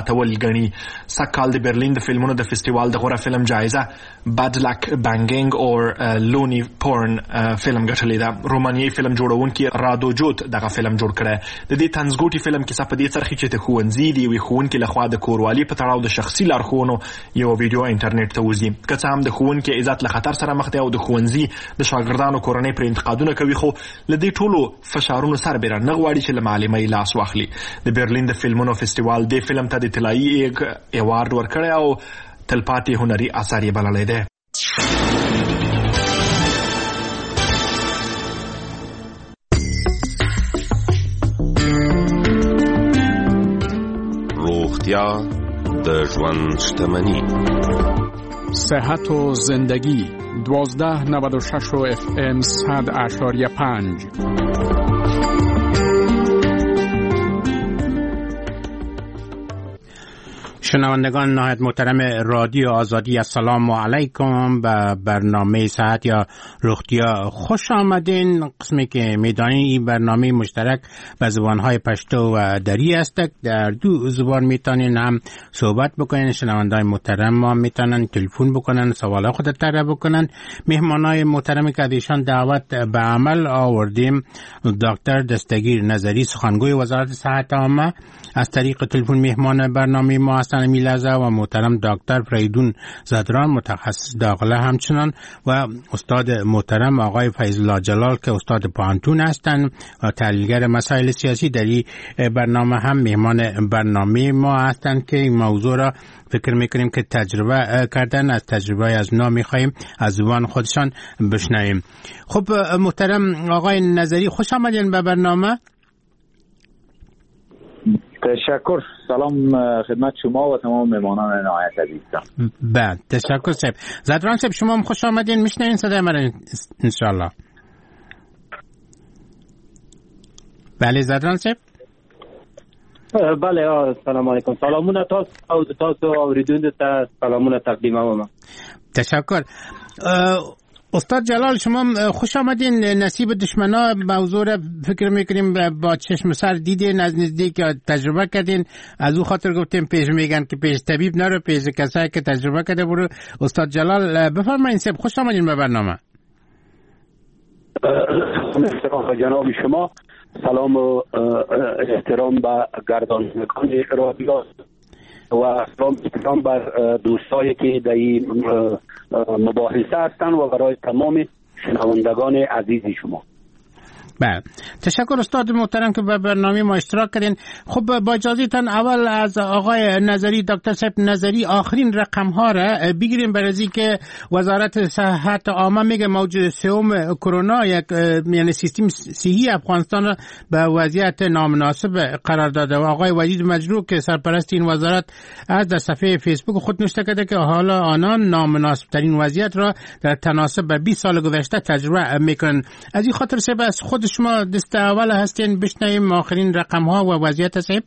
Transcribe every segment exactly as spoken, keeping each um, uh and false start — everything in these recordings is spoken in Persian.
ماتول ګڼي. سږکال د برلین د فلمونو د فستیوال د غوره فلم جایزه باد لک بانګینګ او لونی پورن فلم ګټلې ده. رومانیایي فلم جوړونکي رادو جوت دغه فلم جوړ کړی. د دې طنزګوټي فلم کیسه په دې څرخي چې د ښوونځي د یوې ښوونکي لخوا د کوروالي په تړاو د شخصي لارښوونو یو ویډیو انټرنیټ ته وځي. که څه هم د ښوونکي عزت له خطر سره مخ دی او د ښوونځي د شاګردانو کورنۍ پر انتقادونه کوي، خو له دې ټولو فشارونو سربېره نه غواړي چې له معلمۍ لاس واخلي. د برلین د فلمونو فستیوال دې فلم ته د طلایي ایوارډ ورکړی او تلپاتې هنري اثر یې بللی دی. روغتیا د ژوند شتمني. صحت و زندگی دوازده نود و شش و اف ام صد اشاریه پنج. شنوندگان نهایت محترم رادیو آزادی، السلام علیکم. به برنامه صحت یا روغتیا خوش آمدین. قسمی که میدانین این برنامه مشترک به زبانهای پشتو و دری است. در دو زبان میتونین هم صحبت بکنین. شنوندای محترم ما میتونن تلفن بکنن، سوال خود طرح بکنن. مهمانای محترمی که ایشان دعوت به عمل آوردیم، دکتر دستگیر نظری سخنگوی وزارت صحت عامه از طریق تلفن مهمان برنامه ما هستند میلازه و محترم دکتر فریدون زدران متخصص داخله همچنان و استاد محترم آقای فیض الله جلال که استاد پانتون هستند و تحلیلگر مسائل سیاسی. در این برنامه هم مهمان برنامه ما هستند که این موضوع را فکر میکنیم که تجربه کردن، از تجربه از نا میخواهیم از زبان خودشان بشنویم. خب محترم آقای نظری، خوش آمدین به برنامه. تشکر. سلام خدمت شما و تمام مهمانان نهایت عزیزم. بله تشکر صاحب. زدران صاحب شما هم خوش آمدین. میشنوین صدای من انشالله؟ بله زدران صاحب. بله سلام علیکم. سلامونه تاسو تاسو اوریدونکو ته سلامونه تقدیموم. تشکر. استاد جلال شما خوش آمدین. نصیب دشمنا موضوع را فکر میکنیم با چشم سر دیدین، از نزدیک تجربه کردین. از او خاطر گفتیم پیش میگن که پیش طبیب نرو، پیش کسایی که تجربه کرده برو. استاد جلال بفرمایید. سب خوش آمدین به برنامه. جناب شما سلام و احترام به گردانندگان رادیو و سلام بر دوستایی که در این مباحثه هستند و برای تمام شنوندگان عزیز شما. بله تشکر استاد محترم که به برنامه ما اشتراک کردین. خب با اجازهتان اول از آقای نظری، دکتر صاحب نظری، آخرین رقم ها را بگیریم برای که وزارت صحت عامه میگه موج سوم کرونا یک یعنی سیستم صحی افغانستان را به وضعیت نامناسب قرار داده و آقای وحید مجروح که سرپرست این وزارت از در صفحه فیسبوک خود نوشته کرده که حالا آنان نامناسب ترین وضعیت را در تناسب به بیست سال گذشته تجربه میکنن. از این خاطر سبب از خود شما دست اول هستین بشنویم آخرین رقم ها و وضعیت صاحب.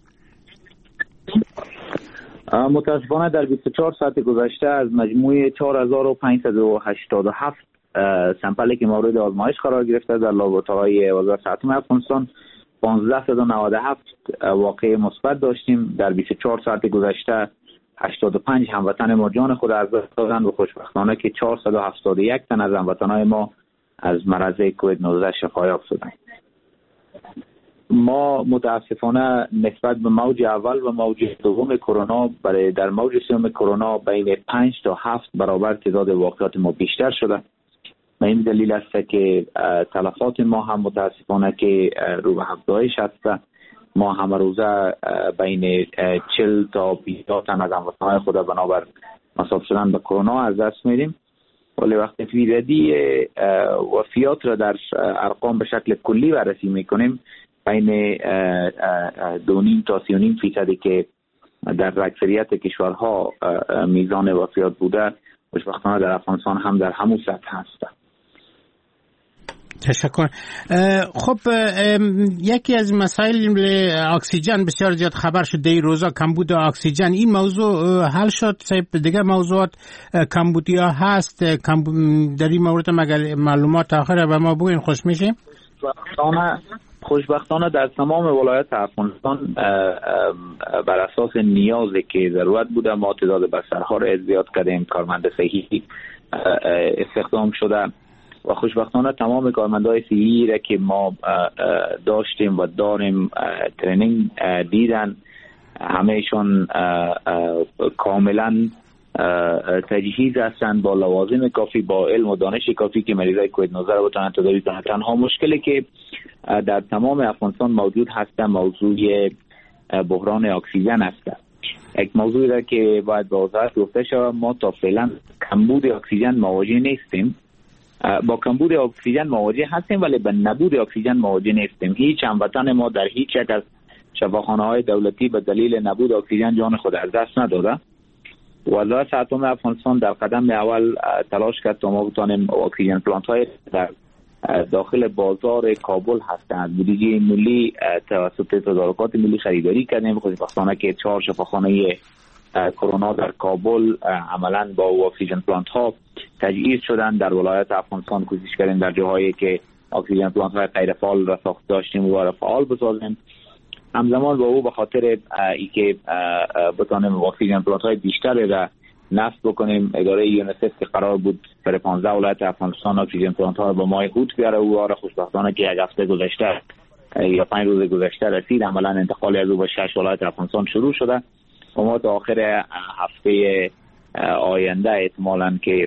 متاسفانه در بیست و چهار ساعت گذشته از مجموع چهار هزار و پانصد و هشتاد و هفت سمپلی که مورد آزمایش قرار گرفته در لابراتوارهای وزارت صحت افغانستان پانزده و نود و هفت واقعه مثبت داشتیم. در بیست و چهار ساعت گذشته هشتاد و پنج هموطن ما جان خود از دست دادند و خوشبختانه که چهارصد و هفتاد و یک تن از هموطنان ما از مرض کووید نوزده شفایاب شدند. ما متاسفانه نسبت به موج اول و موج دوم کرونا برای در موج سوم کرونا بین پنج تا هفت برابر تعداد واقعات ما بیشتر شده. و این دلیل است که تلفات ما هم متاسفانه که رو به افزایش هست. ما همه روزه بین چهل تا بیست تن از هموطنان خود بنابر مصاب شدن به کرونا از دست میدیم. ولی وقتی فیردی وفیات را در ارقام به شکل کلی بررسی میکنیم بین دو نیم تا سی و نیم فیصدی که در اکثریت کشورها میزان وفیات بوده خوشبختانه در افغانستان هم در همون سطح هست. تشکر. خب یکی از مسائل اکسیژن بسیار زیاد خبر شد در این روزا، کمبود اکسیژن. این موضوع حل شد؟ صاحب دیگه موضوعات کمبودی ها هست در این مورد؟ مگر معلومات آخره به ما بگوین خوش میشیم. خوشبختانه خوشبختانه در تمام ولایت افغانستان بر اساس نیازی که ضرورت بوده ما تعداد بسترها را زیاد کردیم، کارمند صحی استخدام شده و خوشبختانه تمام کارمندای صحی را که ما داشتیم و داریم ترینینگ دیدن، همهشون کاملا تجهیز هستند با لوازم کافی، با علم و دانش کافی که مریضای کووید نوزده را بتوانند تداوی کنند. تنها مشکلی که در تمام افغانستان موجود هست موضوع بحران اکسیژن است. یک موضوعی را که باید با وضاحت گفته شود، ما تا فعلا کمبود اکسیژن مواجه نیستیم. با کمبود اکسیژن مواجه هستیم ولی به نبود اکسیژن مواجه نیستیم. هیچ هموطن ما در هیچ یک از شفاخانه‌های دولتی به دلیل نبود اکسیژن جان خود از دست نداده. وزارت اتم افغانستان در قدم اول تلاش کرد تا ما بتوانیم اکسیژن پلانت های در داخل بازار کابل هستند. بودجه ملی توسط تدارکات ملی خریداری کردیم. خوشبختانه که چهار شفاخانه کرونا در کابل عملا با اکسیژن پلانت ها تجهیز شدن. در ولایت افغانستان کوشش کردیم در جاهایی که اکسیژن پلانت های غیر فعال را ساخته داشتیم و فعال بسازیم. همزمان با او به خاطر ای که بتانیم اکسیژن پلانت های بیشتر را نصب بکنیم، اداره یونیسف که قرار بود سر پانزده ولایت افغانستان اکسیژن پلانت ها را به ماه هوت بیاره، او را خوشبختانه که یک هفته گذشته یا پنج روز گذشته رسید. عملا انتقال از او به شش ولایت افغانستان شروع شده و ما تا آخر هفته آینده احتمالاً که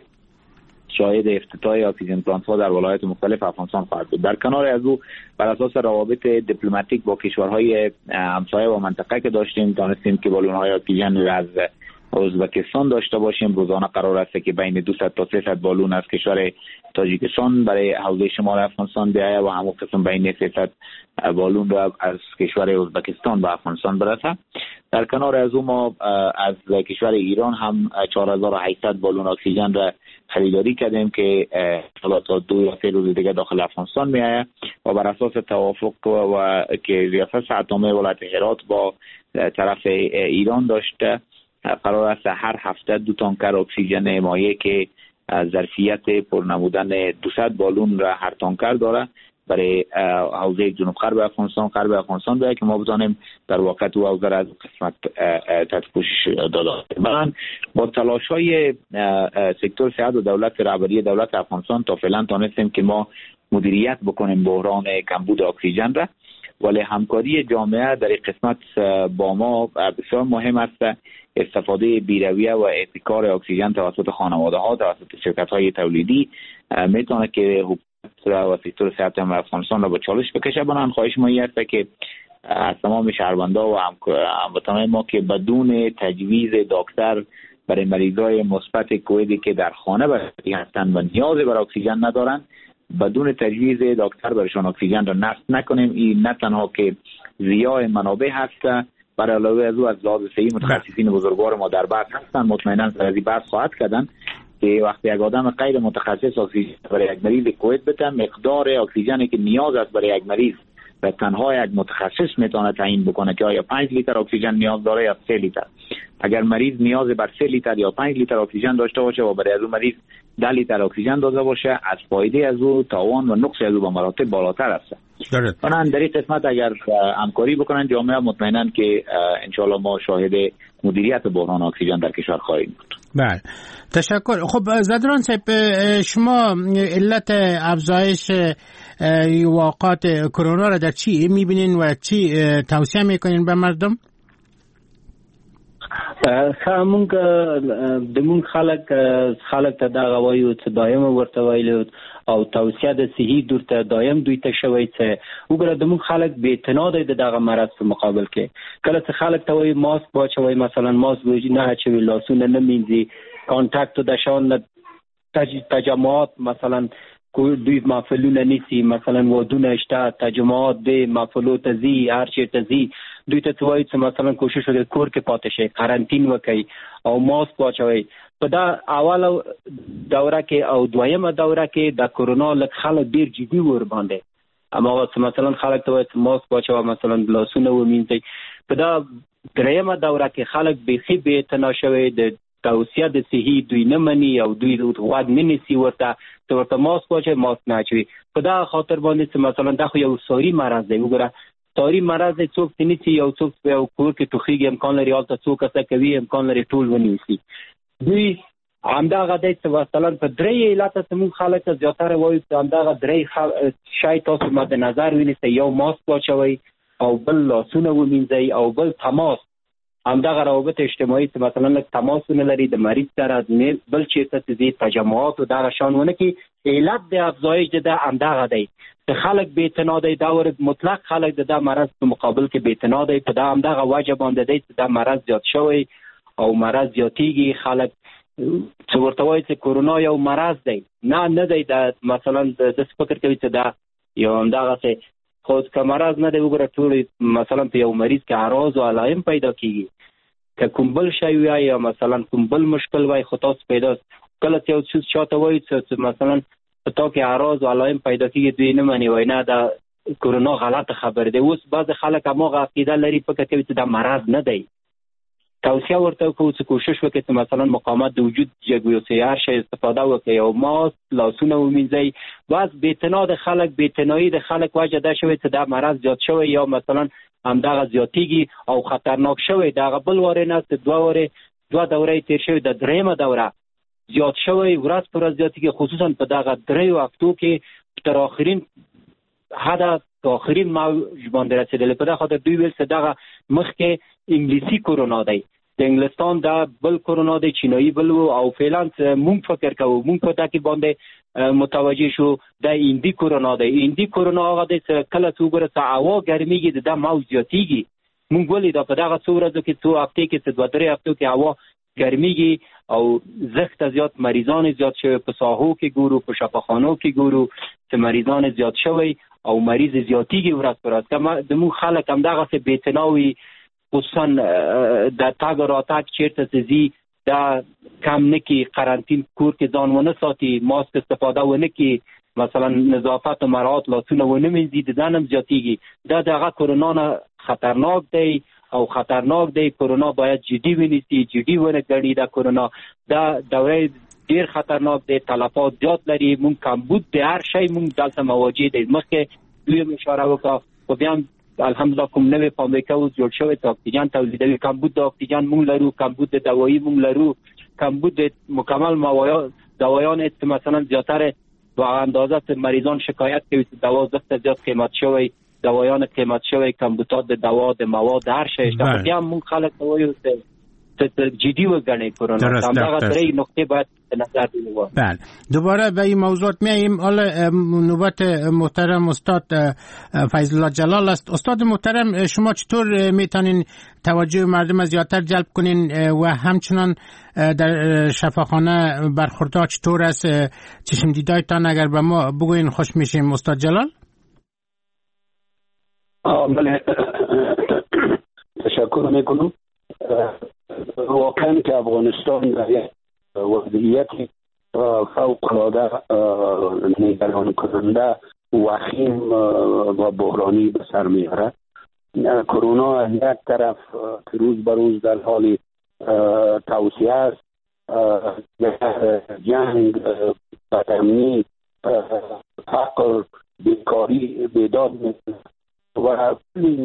شاهد افتتاح اکسیژن پلانت ها در ولایات مختلف افغانستان خواهد بود. در کنار از او بر اساس روابط دیپلماتیک با کشورهای همسایه و منطقه که داشتیم دانستیم که بالون های اکسیژن را از ازبکستان داشته باشیم. روزانه قرار است که بین دویست تا سیصد بالون از کشور تاجیکستان برای حوزه شمال افغانستان بیاید و همون قسم بین سیصد بالون را از کشور ازبکستان به افغانستان برسه. در کنار از او ما از کشور ایران هم چهار هزار و هشتصد بالون اکسیژن را خریداری کردیم که تا دو یا سه روز دیگه داخل افغانستان میآید و بر اساس توافق و که ریاست اتمی ولایت هرات با طرف ایران داشته قرار است هر هفته دو تانکر اکسیژن مایع که ظرفیت پرنمودن دویست بالون را هر تانکر داره برای حوزه جنوب غرب افغانستان غرب افغانستان بیاید که ما بتانیم در واقع تو حوزه را از قسمت تحت پوشش داده. من با تلاش های سکتور صحت و دولت رهبری دولت افغانستان تا فعلا تانستیم که ما مدیریت بکنیم بحران کمبود اکسیژن را، ولی همکاری جامعه در این قسمت با ما بسیار مهم است. استفاده بی‌رویه و احتکار اکسیژن توسط خانواده ها توسط شرکت های تولیدی میتونه که حکومت و سکتور صحت افغانستان را به چالش بکشه. بنابراین خواهش ما این است که از تمام شهروندان و هموطنان ما که بدون تجویز دکتر برای مریضای مثبت کووید که در خانه بستری هستند و نیاز بر اکسیژن ندارند، بدون تجویز دکتر برایشان اکسیژن را نصب نکنیم. این نه تنها که ضیاع منابع هست، برای علاوه از او از لحاظ صحی متخصصین بزرگوار ما در بحث هستند. مطمئنا از این بحث خواهد کردن که وقتی یک آدم غیر متخصص اکسیژن برای یک مریض کووید بده، مقدار اکسیژنی که نیاز است برای یک مریض و تنها یک متخصص میتونه تعیین بکنه که آیا پنج لیتر اکسیژن نیاز داره یا سه لیتر. اگر مریض نیاز بر سه لیتر یا پنج لیتر اکسیژن داشته باشه و برای از اون مریض ده لیتر اکسیژن داده باشه، از فایده از او تاوان و نقص از او به مراتب بالاتر است. بنابراین در این قسمت اگر همکاری بکنن جامعه، مطمئنن که انشالله ما شاهد مدیریت بحران اکسیژن در کشور خواهیم بود. بله، تشکر. خب زدران صاحب، شما علت افزایش واقعات کرونا را در چی میبینین و چی توصیه میکنین به مردم؟ خامون که دمون خلق خلق ته دا غوایو چې دایم ورته ویلو او توصیه د صحي دور ته دایم دوی ته شوی چې وګوره دمون خلق به اعتناد د دغه مرض په مقابل کې کله چې خلق ته وی ماسک واچوي، مثلا ماسک وی نه چوي، لاسونه نه مینځي، کانټاکټ د شان تجمعات مثلا دوی محفلونه نیسی، مثلا ودونه شته تجمعات د محفلو ته زی هر چی ته زی دوی ته توای چې مثلا کوشش وکړي کور کې پاتې شي، قرنټین وکړي او ماسک واچوي. په دا اوله دوره کې او دویمه دوره کې د کرونا لک خلک ډیر جدي ور باندې، اما مثلا خلک ته چې ماسک واچوي، مثلا لاسونه ومینځي. په دا دریمه دوره کې خلک به خي به تناشوي د توصیه د صحي دوی نه مني او دوی غوږ نه نیسي ورته ته ورته ماسک واچوي ماسک نه اچوي. په دغه خاطر باندې چې مثلا دا خو یو ساري مرض دی. وګوره ساري مرض دی، څوک ته نیسي، یو څوک په یو کور کې ټوخیږي امکان لري هلته څو کسه کوي امکان لري ټول ونیسي. دوی همدغه دی چې مثلا په درې علته زموږ خلک زیاتره وایي چې همدغه درې شی تاسو مد نظر ونیسئ، یو ماسک واچوئ او بل لاسونه ومینځئ او بل تماس، همدغه روابط اجتماعي چې مثلا لږ تماس ونه لري د مریض سره، بل چېرته چې ځي تجمعات او دغه شان ونه کړي. علت د افزایش د ده همدغه دی چې خلک بېاعتنا دی. دا ورځ مطلق خلک د ده مرض په مقابل کې بېاعتنا دی. په دا همدغه وجه باندې دی چې دا مرض زیات شوی او مرض زیاتېږي. خلک چې ورته وایي چې کرونا یو مرض دی، نه نه دی. دا مثلا داسې فکر کوي چې دا یو همدغسې خو که مرض نه دی. وګوره ټول مثلا په یو مریض کې اعراض او علایم پیدا کېږي، که کوم بل شی وای یا مثلا کوم بل مشکل وای خو تاسو پیدا کله چې یو څه چاته وایي چې مثلا په تا کې اعراض او علایم پیدا کېږي دوی نه مني، وایي نه دا کرونا غلط خبر دی. اوس بعضې خلک هماغه عقیده لري فکر کوي چې دا مرض نه دی. توصیه ورته وکړو چې کوشش وکړي چې مثلا مقاومت د وجود جګوي او هر شی استفاده وکړي او ماسک لاسونه ومینځئ. بس بېاعتنا د خلک بېاعتنایي د خلک وجه دا شوی چې دا مرض زیات شوی یا مثلا همدغه زیاتېږي او خطرناک شوی. دغه بل وارې نه چې دوه وارې دوه دورې تېر شوي، د درېیمه دوره زیات شوی، ورځ پر ورځ زیاتېږي، خصوصا په دغه دریو هفتو کې تر آخرین حد آخرین موج باندې رسېدلی. په دغه خاطر دوی ویل چې دغه مخکې انګلیسي کرونا دی، د انګلستان دا بل کرونا دی، چینایي بل و او فعلا مونږ فکر کوو مونږ په دغه باندې متوجه شو د هندي کرونا دی. هندي کرونا هغه دی چې کله چې وګوره چې هوا ګرمېږي د ده موج زیاتېږي. مونږ ولیده په دغه څو ورځو کې څو هفتې کې چې دوه درې هفتو کې هوا ګرمېږي او زښته زیات مریضان زیات شوی. په ساحو کې ګورو، په شفاخانو کې ګورو چې مریضان زیات شوی او مریض زیاتېږي ورځ پر ورځ. که زموږ خلک همدغسې بېاعتنا وي، خصوصا د تګ راتګ چېرته چې ځي دا کم نه کړي، قرنطین کور کې ځان ونه ساتي، ماسک استفاده ونه کړي، مثلا نظافت و مراعات لاسونه ونه مینځي، د ځان هم زیاتېږي. دا دغه کرونا نه خطرناک دی او خطرناک دی. کرونا باید جدي ونیسي، جدي ونه ګڼي. دا کرونا دا دوره ډېر خطرناک دی، تلفات زیات لري. مونږ کمبود د هر شی مونږ دلته مواجه دی. مخکې دوی هم اشاره وکړه خو بیا هم الحمدلله کوم نوې فابریکه اوس جوړ شوی چې اکسیجن تولیدوي. کمبود د اکسیجن مونږ لرو، کمبود د دوایي مونږ لرو، کمبود د مکمل دوایان چې مثلا زیاتره با اندازه چې مریضان شکایت کوي چې دوا زیات زیات قیمت شوی، دوایان قیمت شوی، کمبودات د دوا د مواد هر شی شته. بیا مونږ خلک وایو چې جدی وګڼي کرونا. همدغه درې نقطې باید نظر بگیریم. بله دوباره به این موضوعات میاییم. حالا نوبت محترم استاد فیض الله جلال است. استاد محترم شما چطور میتونین توجه مردم زیادتر جلب کنین و همچنان در شفاخانه برخوردها چطور است؟ چشم دیدایتان اگر به ما بگوین خوش میشیم استاد جلال. بله تشکر میکنم. واقعا که افغانستان در یک وضعیت فوق‌العاده نگران کننده وخیم و بحرانی به سر می‌برد. کرونا از یک طرف روز به روز در حال توسعه است، جنگ، بدامنی، فقر، بیکاری، بیداد و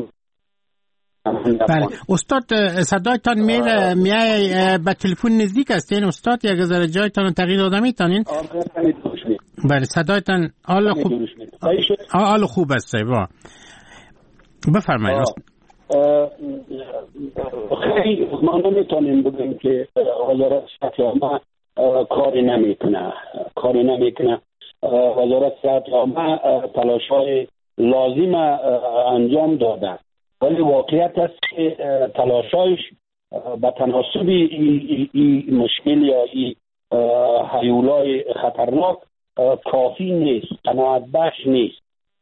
بله استاد صدایتان میره میای به تلفن نزدیک هستین استاد؟ یک ذره جایتان تغییر داده میتونین؟ بله صدایتان حال خوب حال خوب است. با بفرمایید. خیلی ما نمیتونیم بگیم که وزارت صحت عامه کاری نمیکنه کاری نمیکنه وزارت صحت عامه تلاش‌های لازم انجام داده، ولی واقعیت است که تلاشایش به تناسب این مشکل یا این هیولای خطرناک کافی نیست، قناعت بخش نیست.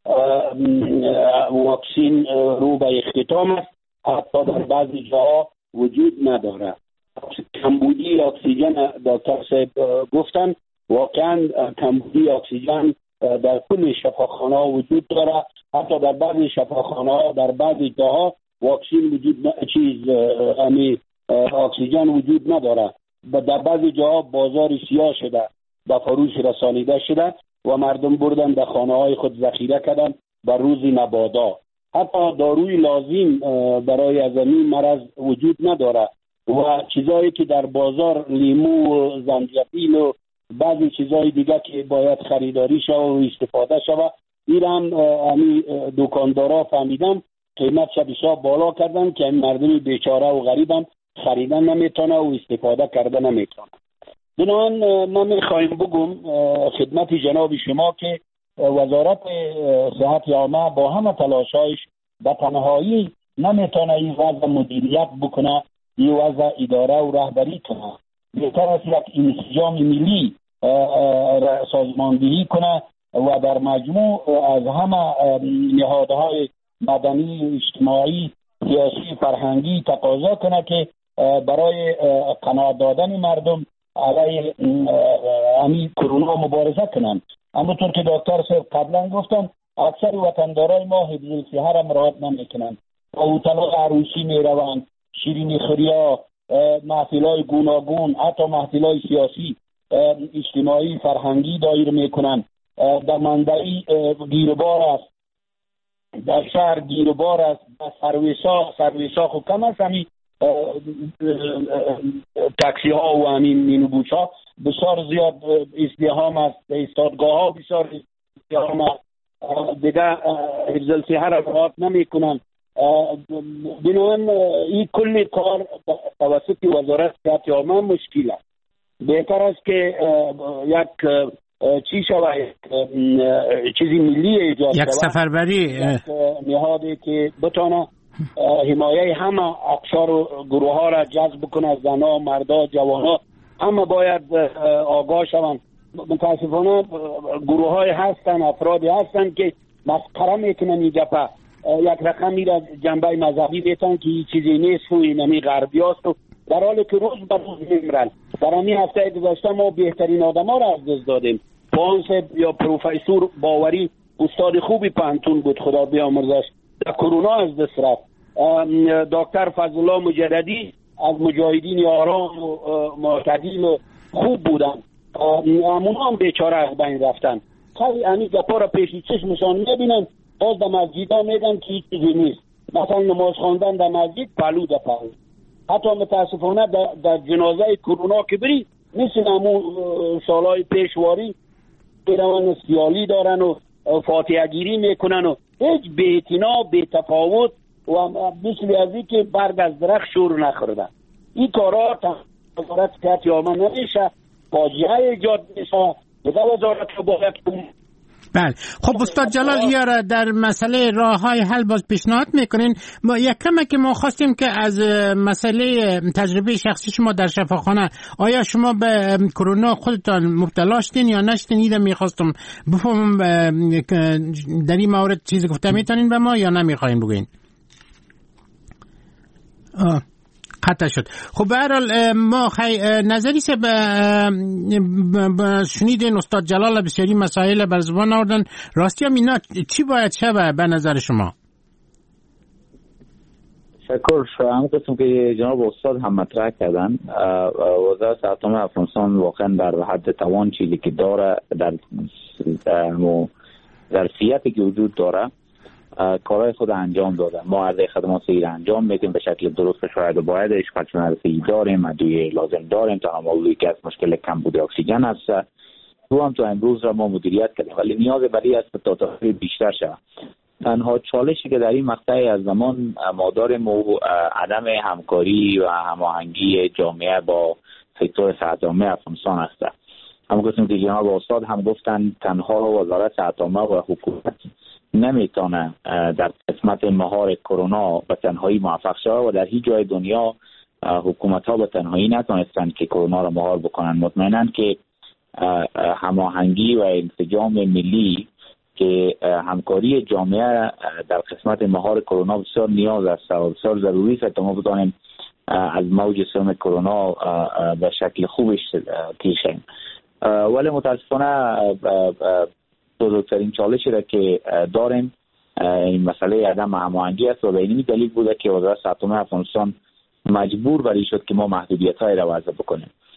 واکسین رو به اختتام است، حتی در بعضی جاها وجود نداره. کمبودی اکسیژن دکتر صاحب گفتن، واقعا کمبودی اکسیژن در کل شفاخانه وجود داره. حتی در بعضی شفاخانه در بعضی جاها واکسین وجود ن... چیز امی اکسیژن وجود نداره. در بعضی جاها بازار سیاه شده به فروش رسانیده شده و مردم بردن در خانه های خود ذخیره کردن بر روز مبادا. حتی داروی لازم برای از این مرض وجود نداره و چیزایی که در بازار لیمو و زنجبیل و بعضی چیزای دیگه که باید خریداری شود و استفاده شود، این هم امی دکاندارا فهمیدن قیمت بسیار بالا کردن که این مردم بیچاره و غریبم خریدن نمیتونه و استفاده کردن نمیتونه. بنابراین من میخوایم بگم خدمت جناب شما که وزارت صحت عامه با همه تلاشایش به تنهایی نمیتونه این وضع مدیریت بکنه، این وضع اداره و رهبری کنه. بهتر است یک انسجام ملی سازماندهی کنه و در مجموع از همه نهادهای مدنی، اجتماعی، سیاسی، فرهنگی تقاضا کنه که برای قناعت دادن مردم علیه همین کرونا مبارزه کنند. همونطور که دکتر صاحب قبلا گفتن اکثر وطندارای ما حفظ الصحه را مراعات نمیکنند و هتل‌ها عروسی میروند، شیرینی خوریا، محفل‌های گوناگون، حتی محفل‌های سیاسی، اجتماعی، فرهنگی دایر میکنند. در منبعی گیربار است، در شهر گیربار است، در سرویسا سرویسا خود کم است، همین تاکسی ها و همین مینوبوس ها بسیار زیاد ازدحام است، ایستادگاه ها بسیار ازدحام است، دیگه حفظ الصحه را رعایت نمیکنند. بنابراین این کل کار توسط وزارت صحت عامه مشکل است. بهتر است که یک چی شود، چیزی ملی ایجاد شود، یک سفربری نهادی که بتونه حمایه همه اقشار و گروه ها را جذب کنه، زنها، مردا، جوانها همه باید آگاه شوند. متاسفانه گروه های هستن، افرادی هستن که مسخره میکنن این گپه، یک رقمی را جنبه مذهبی بیتن که این چیزی نیست و اینمی غربی هست، و در حالی که روز به روز میمرن. در همین هفته گذشته ما بهترین آدم ها را از دست دادیم. پانس یا پروفسور باوری استاد خوبی پانتون بود، خدا بیامرزش، در کرونا از دست رفت. دکتر فضل الله مجددی از مجاهدین آرام و معتدل و خوب بودن، امون هم بیچاره از بین رفتن. خیلی همین گپا را پیشی چشمشان میبینن، باز در مسجد ها میگن که هیچ چیزی نیست. مثلا نماز خواندن در مسجد پلو در پلو. حتی متاسفانه در, در جنازه کرونا که بری مثل همون سالهای پیشواری پیروان سیالی دارن و فاتحه گیری میکنن و هیچ بی‌اعتنا، بی‌تفاوت و مثل از این که برگ از درخت شور نخوردن. این کارا وزارت صحت عامه نمیشه، فاجعه ایجاد میشه. دیگه وزارت رو باید کنه. بله. خب استاد جلال یاره در مسئله راه های حل باز پیشنهاد میکنین. ما یک کمه که ما خواستیم که از مسئله تجربه شخصی شما در شفاخانه، آیا شما به کرونا خودتان مبتلا شدین یا نشدین؟ ایده میخواستم بفهمم در این مورد چیزی گفته میتونین به ما یا نمیخواین بگوین؟ آه قطع شد. خب به هر حال ما خی... نظری سه به شنیدین استاد جلال بسیاری مسائل بر زبان آوردن. راستی هم اینا چی باید شبه به نظر شما؟ شکر هم قسم که جناب استاد هم مطرح کردن. وزارت صحت عامه افغانستان واقعا در حد توان چیزی که داره، در ظرفیتی که وجود داره کارهای خود انجام داده. ما عرضه خدمات سیر انجام میدیم به شکل درست شاید و بایدش، پرسنل سی داریم، ادویه لازم داریم تا موضوعی که از مشکل کمبود اکسیژن است رو هم تا امروز را ما مدیریت کردیم، ولی نیاز برای است تا تاثیر بیشتر شود. تنها چالشی که در این مقطع از زمان ما داریم و عدم همکاری و هماهنگی جامعه با سکتور صحت عامه افغانستان است. همونطور که جناب استاد هم گفتن تنها وزارت صحت عامه و حکومت نمیتونه در قسمت مهار کرونا به تنهایی موفق شود و در هیچ جای دنیا حکومت ها به تنهایی نتونستند که کرونا را مهار بکنن. مطمئناً که هماهنگی و انسجام ملی که همکاری جامعه در قسمت مهار کرونا بسیار نیاز است و بسیار ضروری است تا ما بتوانیم از موج سوم کرونا به شکل خوبش پیشیم. ولی متاسفانه بزرگترین چالشی را که داریم این مسئله عدم هماهنگی است و به این دلیل بوده که وزارت صحت عامه افغانستان مجبور بری شد که ما محدودیت‌های را وضع بکنیم.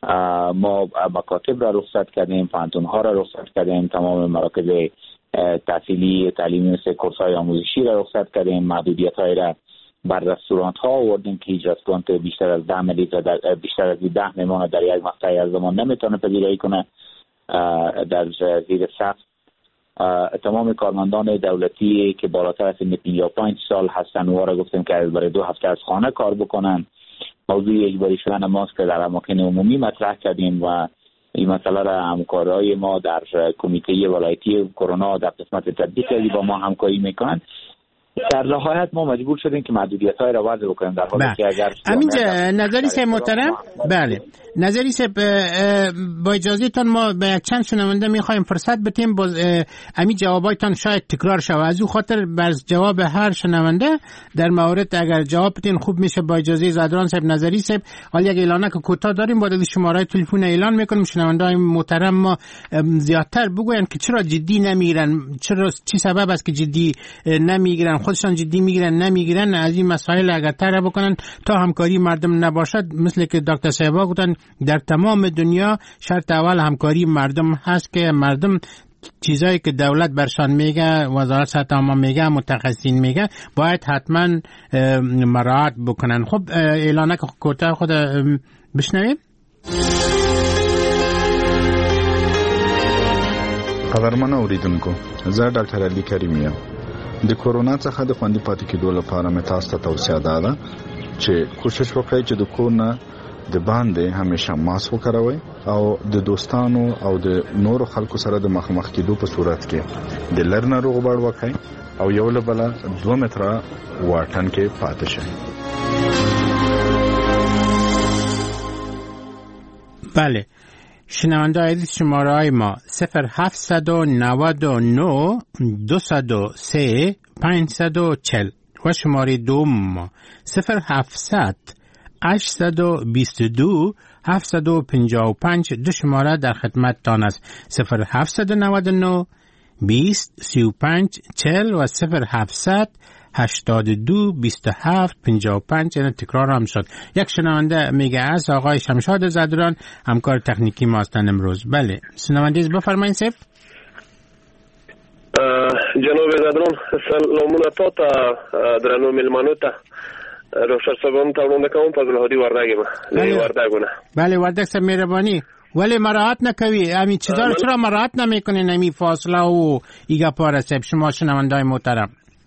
ما مکاتب را رخصت کردیم، پانتون ها را رخصت کردیم، تمام مراکز تحصیلی تعلیمی مثل کورس های آموزشی را رخصت کردیم، محدودیت های را بر رستوران ها آوردیم که هیچ رستوران بیشتر از ده مریض بیشتر از ده مهمان در یک مقطعی از زمان نمیتونه پذیرایی کنه در زیر سقف. تمام کارمندان دولتی که بالاتر از پنجاه و پنج سال هستن و را گفتیم که برای دو هفته از خانه کار بکنن. موضوع اجباری شدن ماسک در اماکن عمومی مطرح کردیم و این مسئله را همکارای ما در کمیته ولایتی کرونا در قسمت تطبیق با ما همکاری میکنن. در نهایت ما مجبور شدیم که محدودیت‌های را وضع بکنیم در حالی که اگر همینجا نظری سه محترم بله نظری سه با اجازهتان ما به یک چند شنونده میخوایم فرصت بدیم باز همین جوابایتان شاید تکرار شود، از او خاطر بر جواب هر شنونده در مورد اگر جواب بدین خوب میشه. با اجازه زادران صاحب نظری صاحب حالا یک اعلانه که کوتاه داریم با شماره تلفن اعلان میکنیم شنونده‌های محترم ما زیادتر بگوین که چرا جدی نمیگیرن، چرا چی سبب است که جدی نمیگیرن، خودشان جدی میگیرن نمیگیرن، از این مسائل اگر طرح بکنن تا همکاری مردم نباشد. مثل که دکتر صاحبا گفتن در تمام دنیا شرط اول همکاری مردم هست که مردم چیزایی که دولت برشان میگه، وزارت صحت عامه میگه، متخصصین میگه باید حتما مراعات بکنن. خب اعلانه که کوتاه خود بشنویم. قدرمن اوریدونکو، زه ډاکټر علي کریم یم. د کورونا څخه د خوندي پاتې کېدو لپاره مې تاسو ته توصیه ده چې کوشش وکړئ چې د کور نه د باندې همیشه ماسک وکاروئ او د دوستانو او د نورو خلکو سره د مخامخ کېدو په صورت کې د لر نه روغبړ وکړئ او یو له بله دوه متره واټن کې پاتې شئ. بله شنونده عزیز، شماره های ما صفر هفت نه نه دو صفر سه پنج چهار صفر و شماره دوم ما صفر هفت هشت دو دو هفت پنج پنج دو شماره در خدمت تان است. صفر هفت نه نه بیست سی و پنج چهل و صفر هفت هشتاد و دو بیست و هفت پنجاه و پنج. این تکرار هم شد. یک شنونده میگه از آقای شمشاد زدران همکار تکنیکی ما هستند امروز. بله شنونده بفرمایید صاحب. جناب زدران سلامونه تا تا درنو ملمانو تا روشر صاحبم تا وړاندې کوم فضل هادي وردګ ما له وردګونه. بله وردګ صاحب مهرباني ولی مراعات نکوی همین چیزا رو چرا مراعات نمیکنین؟ همین فاصله و ایگا پاره صاحب شما شنونده‌های محترم.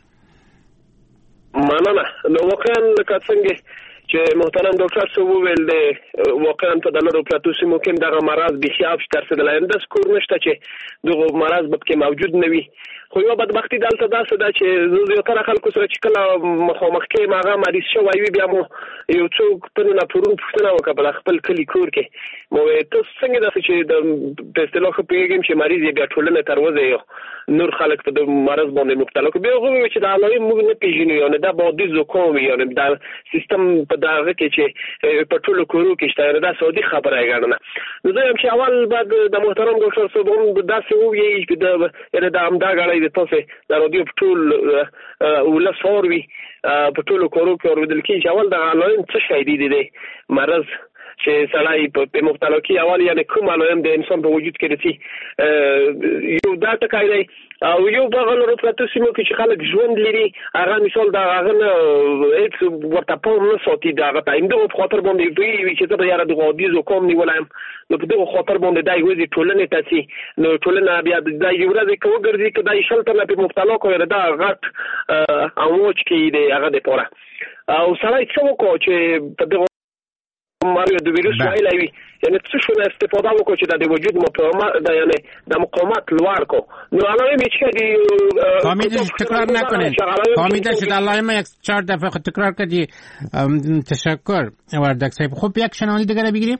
مننه. نو واقعا لکه څنګه چې محترم ډاکټر صاحب وویل دی واقعا په دلارو پراتو سیمو کې دغه مرض بخي افش درصد لاندې سکور نشته چې دغه مرض به کې موجود نه وي. خو یو بدبختی دلته داسې ده چې زیاتره خلکو سره چې کله مخامخ کې ماغه مریض شوی وي بیا مو یو څوک ته نه پرون پوښتنه وکړه خپل کلی کور کې مو ته څنګه داسې چې د په اصطلاح په پیغام چې مریض یې بیا ټولنه تروزه یو نور خلک په د مرض باندې مبتلا کو بیا غوږ چې د علایق موږ نه پیژنو یعنی دا بادي زکام یعنی دا سیستم په دغه کې چې په ټولو کورو کې شته دا سعودي خبره یګړنه. نو زه هم چې اول بعد د محترم ډاکټر صاحب هم داسې وایي چې د یعنی د امدا غړې د تاسو د رادیو په ټول ولس فوروي په ټولو کورو کې اوریدل کېږي چې اول د علایق څه شي دي د مرض چې سړی په مبتلا کې اول یعنی کوم علائم د انسان په وجود کې دي یو دا ټکای دی او یو بغل رفلاتو سیمو کې چې خلک ژوند لري هغه مثال دا هغه نه هیڅ ورته په نو ساتي دا هغه تاینده په خاطر باندې دوی چې ته یاره د غوډي زو کوم نیولایم نو په دغه خاطر باندې دای وځي ټولنه تاسي نو ټولنه بیا د یو ورځ کې وګرځي کدای شلته نه په مبتلا کوي دا غټ اموچ کې دی هغه د پوره او سړی څه وکړي چې په دغه ماریو د ویروس وایي یعنی څه شو استفاده وکړو چې د وجود مقاومت د یعنی د مقاومت لوړ کو نو علامه می چې دی فهمیدی تکرار نکنید فهمیدی چې الله ما یک چهار دفعه تکرار کردی تشکر وردک صاحب. خوب یک شنونده دیگه بگیریم.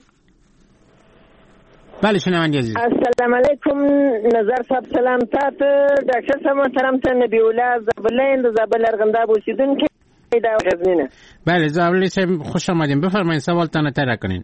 بله شنونده عزیز السلام علیکم نظر صاحب سلام تات ډاکټر صاحب محترم ته نبی الله زبلین د زبل ارغنداب اوسیدونکو دا غزنینه. بله زبلی صاحب خوش آمدین بفرمایید سوالتان طرح کنین.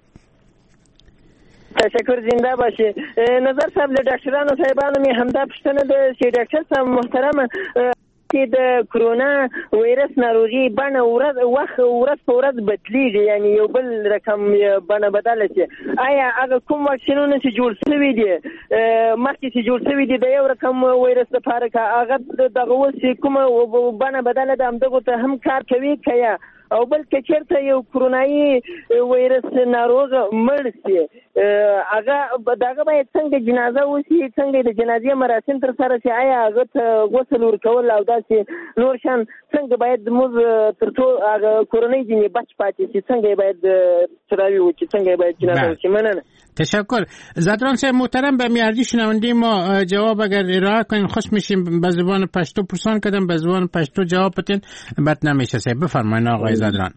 تشکر زنده باشه. نظر صاحب له ډاکټرانو صاحبانو می همدا پوښتنه ده چې ډاکټر صاحب محترم چې د کرونا وایرس ناروغي بڼه ورځ وخت ورځ په ورځ بدلیږي، یعنی یو بل رقم بڼه بدله شي. آیا هغه کوم واکسینونه چې جوړ شوي دي مخکې چې جوړ شوي دي د یو رقم وایرس لپاره که هغه دغه اوس کومه بڼه بدله ده همدغو ته هم کار کوي که یا او بل که چېرته یو کرونایي وایرس ناروغ مړ شي هغه دغه باید څنګه جنازه وشي، څنګه د جنازې مراسم ترسره شي، آیا هغه ته غسل ورکول او داسې نور شیان څنګه باید زموږ تر څو هغه کورنۍ ځینې بچ پاتې شي څنګه باید تراوی وکړي، څنګه باید جنازه وشي؟ مننه. تشکر. زدران صاحب محترم، به میاردی شنونده ما جواب اگر ارائه کنین خوش میشیم. به زبان پشتو پرسان کردم، به زبان پشتو جواب بدین بد نمیشه. صاحب بفرمایید آقای زدران.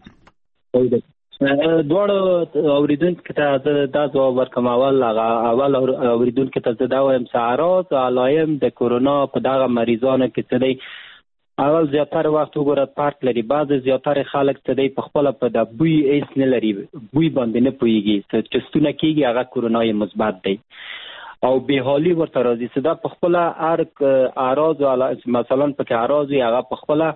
دواړو اوریدونکو ته دا ځواب ورکوم. اول هغه اول اوریدونکو ته زه دا وایم چې اعراض او علایم د کرونا په دغه مریضانو کې څه دی. اول زیاتره وخت وګوره فرق لري. بعض زیاتره خلک څه دی په خپل په د بوی ایس نه لري، بوی باندې نه پوهیږي، چې ستونه کېږي هغه کورونای مثبت دی او به حالي ورته راځي. صدا په خپل هر اعراض مثلا په کې اعراض هغه په خپل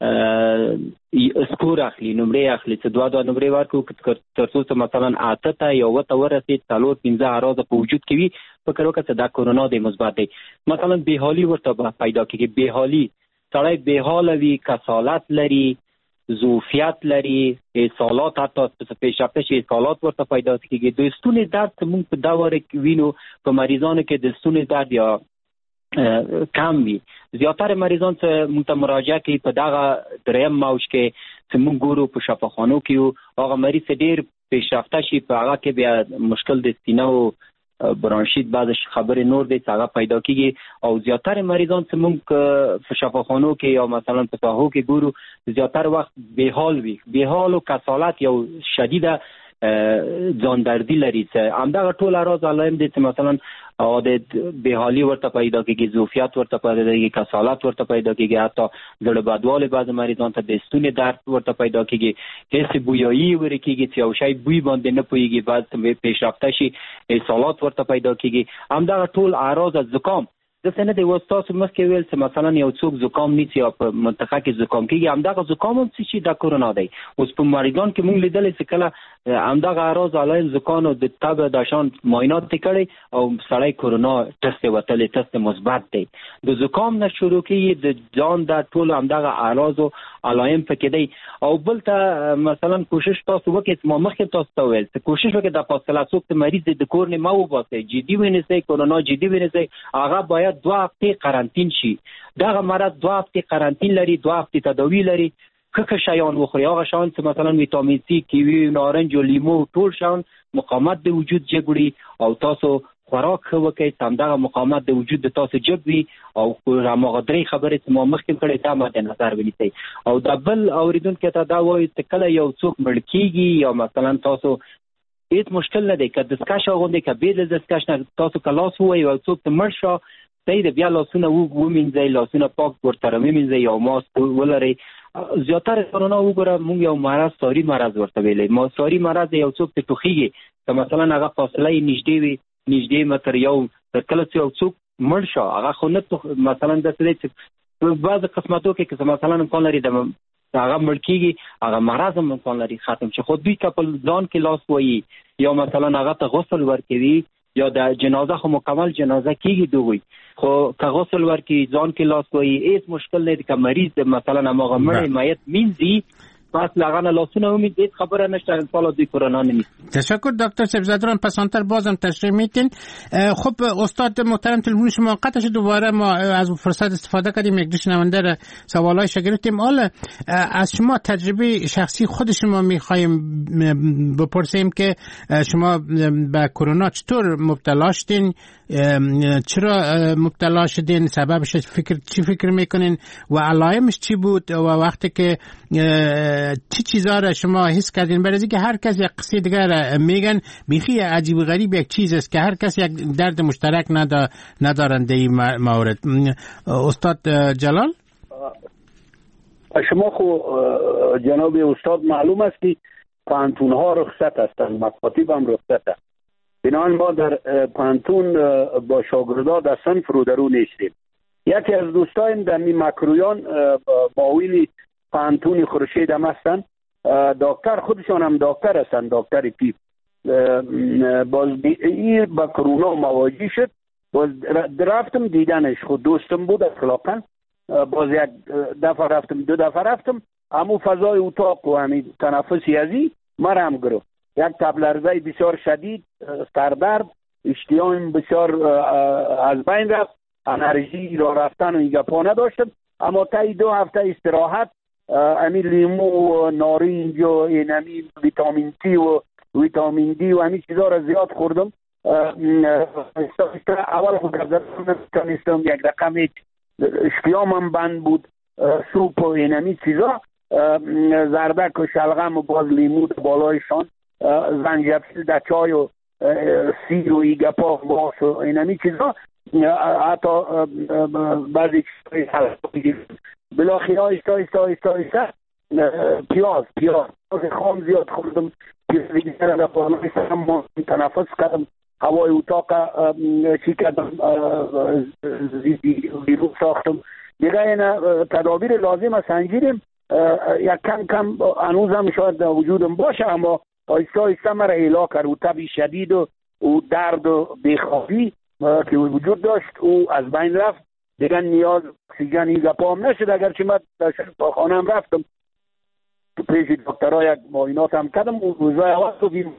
اسکور اخلي، نمرې اخلي، چې دوه دوه نمرې ورکو تر څو مثلا اته ته یو ته ورسید څلور پنځه اعراض په وجود کې وي فکر وکړه چې دا کرونا دی مثبت دی. مثلا به حالي ورته پیدا کېږي. به حالي سړی به حاله وي، کسالت لري، ظوفیت لري، اسهالات، حتی پیشرفتش اسهالات ورته پیدا کېږي. د ستوني درد موږ په دا واره کې وینو په مریضانو کې د ستوني درد یا کم وي. زیاتره مریضان چې موږ ته مراجعه کوي په دغه دریم موج کې چې موږ ګورو په شفاخانو کې یو هغه مریض ډېر پیشرفته شي په هغه کې بیا مشکل د سینه او برانشیت بعض خبرې نور دی چې هغه پیدا کېږي. او زیاتره مریضان چې موږ په شفاخانو کې یا مثلا په ساحو کې ګورو زیاتره وخت بې حال وي، بې حال او کسالت یو شدیده ځان دردی لري. چې همدغه ټول اعراض علایم دي چې مثلا عادت به حالی ورته پیدا کېږي، ظوفیت ورته پیدا کېږي، کسالت ورته پیدا کېږي، حتی زړه بدوالی بعض مریضان ته د ستوني درد ورته پیدا کېږي، حس بویایی ورکېږي چې یو شی بوی باندې نه پوهېږي، بعض پیشرفته شي اسهالات ورته پیدا کېږي. همدغه ټول اعراض از زکام داسې نه دی. اوس تاسو مخکې ویل چې مثلا یو څوک زکام نیسي یا په منطقه کې زکام کېږي، همدغه زکام هم څه شي دا کرونا دی. اوس په مریضان کې موږ لیدلی چې کله همدغه اعراض علایم زکام او د تب د شان معاینات یې کړی او سړی کرونا ټسټ یې وتلی، ټسټ مثبت دی. د زکام نه شروع کېږي د ځان دا ټول همدغه اعراض او علایم پکې دی. او بل ته مثلا کوشش تاسو وکړئ، ما مخکې تاسو ته ویل چې کوشش وکړئ د فاصله څوک ته مریض د کور نه مه وباسئ، جدي ونیسئ، کرونا جدي ونیسئ، هغه باید دوه هفتې قرنطین شي. دغه مرض دوه هفتې قرنطین لري، دوه هفتې تداوی لري. که شیان وخوري هغه شیان چې مثلا ویټامین سی، کیوي، نارنج او لیمو ټول شیان مقاومت د وجود جګړي او تاسو خوراک ښه وکړئ چې همدغه مقاومت د وجود د تاسو جګ وي او هماغه درې خبرې چې ما مخکې کړې دا مد نظر ونیسئ. او د بل اوریدونکي ته دا وایي چې کله یو څوک مړ کېږي یا مثلا تاسو هیڅ مشکل نه دی که دستکش اغوندئ که بې د دستکش نه تاسو که لاس ووایي او څوک ته مړ شه صحیح ده، بیا لاسونه ومینځئ، لاسونه پاک ورسره ومینځئ یا ماسک ولرئ. زیاتره کرونا وګوره موږ یو مرض ساري مرض ورته ویلی. ما ساري مرض یو څوک ته ټوخیږي که مثلا هغه فاصله یې نږدې وي، نږدې متر یو تر کله چې یو څوک مړ شه هغه خو نه مثلا داسې دی چې په بعض قسمتو کې که مثلا امکان لري د هغه مړ کېږي هغه مرض هم امکان لري ختم شي. خو دوی که په ځان کې لاس وایي یا مثلا هغه ته غسل ورکوي یا د جنازه خو مکمل جنازه کېږي دوی، خو که غسل ورکوي ځان کې لاس وایي هیڅ مشکل نه دی. که مریض مثلا هماغه مړی میت مینځي پس لغانه لاسونه امید هیچ خبره نشته انشاءالله دوی کرونا نمیست. تشکر دکتر صاحب زدران. پسانتر بازم تشریح میتین. خب استاد محترم تلفن شما قطعش دوباره ما از فرصت استفاده کردیم، یک دو شنونده را سوالایش گرفتیم. حالا از شما تجربه شخصی خود شما میخوایم بپرسیم که شما به کرونا چطور مبتلا شدین، چرا مبتلا شدین، سببش فکر چی فکر میکنین و علائمش چی بود و وقتی که چی چیزا را شما حس کردین؟ برای اینکه هر کس یک قصه دیگر میگن بیخی عجیب و غریب یک چیز است که هر کس یک درد مشترک ندارند در این مورد. استاد جلال شما خو جناب استاد معلوم است که پانتون ها رخصت هستند، مکاتب هم رخصت است. بنابراین ما در پانتون با شاگردان در صنف رو درو نیستیم. یکی از دوستان در می مکرویان معاون پانتون خورشید هم هستن، دکتر خودشان هم دکتر هستن، دکتر پیپ. باز این با کرونا مواجه شد، باز رفتم دیدنش، خود دوستم بود اطلاقا. باز یک دفعه رفتم، دو دفعه رفتم، همون فضای اتاق و همین تنفسی ازی مرم گرفت. یک تب لرزه بسیار شدید، سردرد، اشتیاقم بسیار از بین رفت، انرژی را رفتن و این گپا نداشتم. اما تا دو هفته استراحت، همین لیمو و نارنج و این همین ویتامین تی و ویتامین دی و همین چیزا را زیاد خوردم. اول خود گذارم نمیتونستم، یک رقم اشتیام هم بند بود، سوپ و این همین چیزا، زردک و شلغم و باز لیمو بالایشان، زنجبیل در چای و سیر و ایگپا و باس و این همین چیزا، حتی بعضی چیزای حلقی بلاخی آیستا آیستا آیستا آیستا پیاز پیاز خام زیاد خوردم، پیاز دیگر در پانوی سرم تنفس کردم، هوای اتاق چی کردم، ویروس ساختم دیگه. این تدابیر لازم سنجیدیم، یک کم کم هنوز هم شاید در وجودم باشه، اما آیستا آیستا مرا ایلا کرد و تبی شدید و درد و بیخوابی که وجود داشت او از بین رفت. دیگه نیاز اکسیژن این گپا هم نشد، اگرچه من در شفاخانه هم رفتم پیش دکترها یک معاینات هم کردم و روزای اول تو بیم.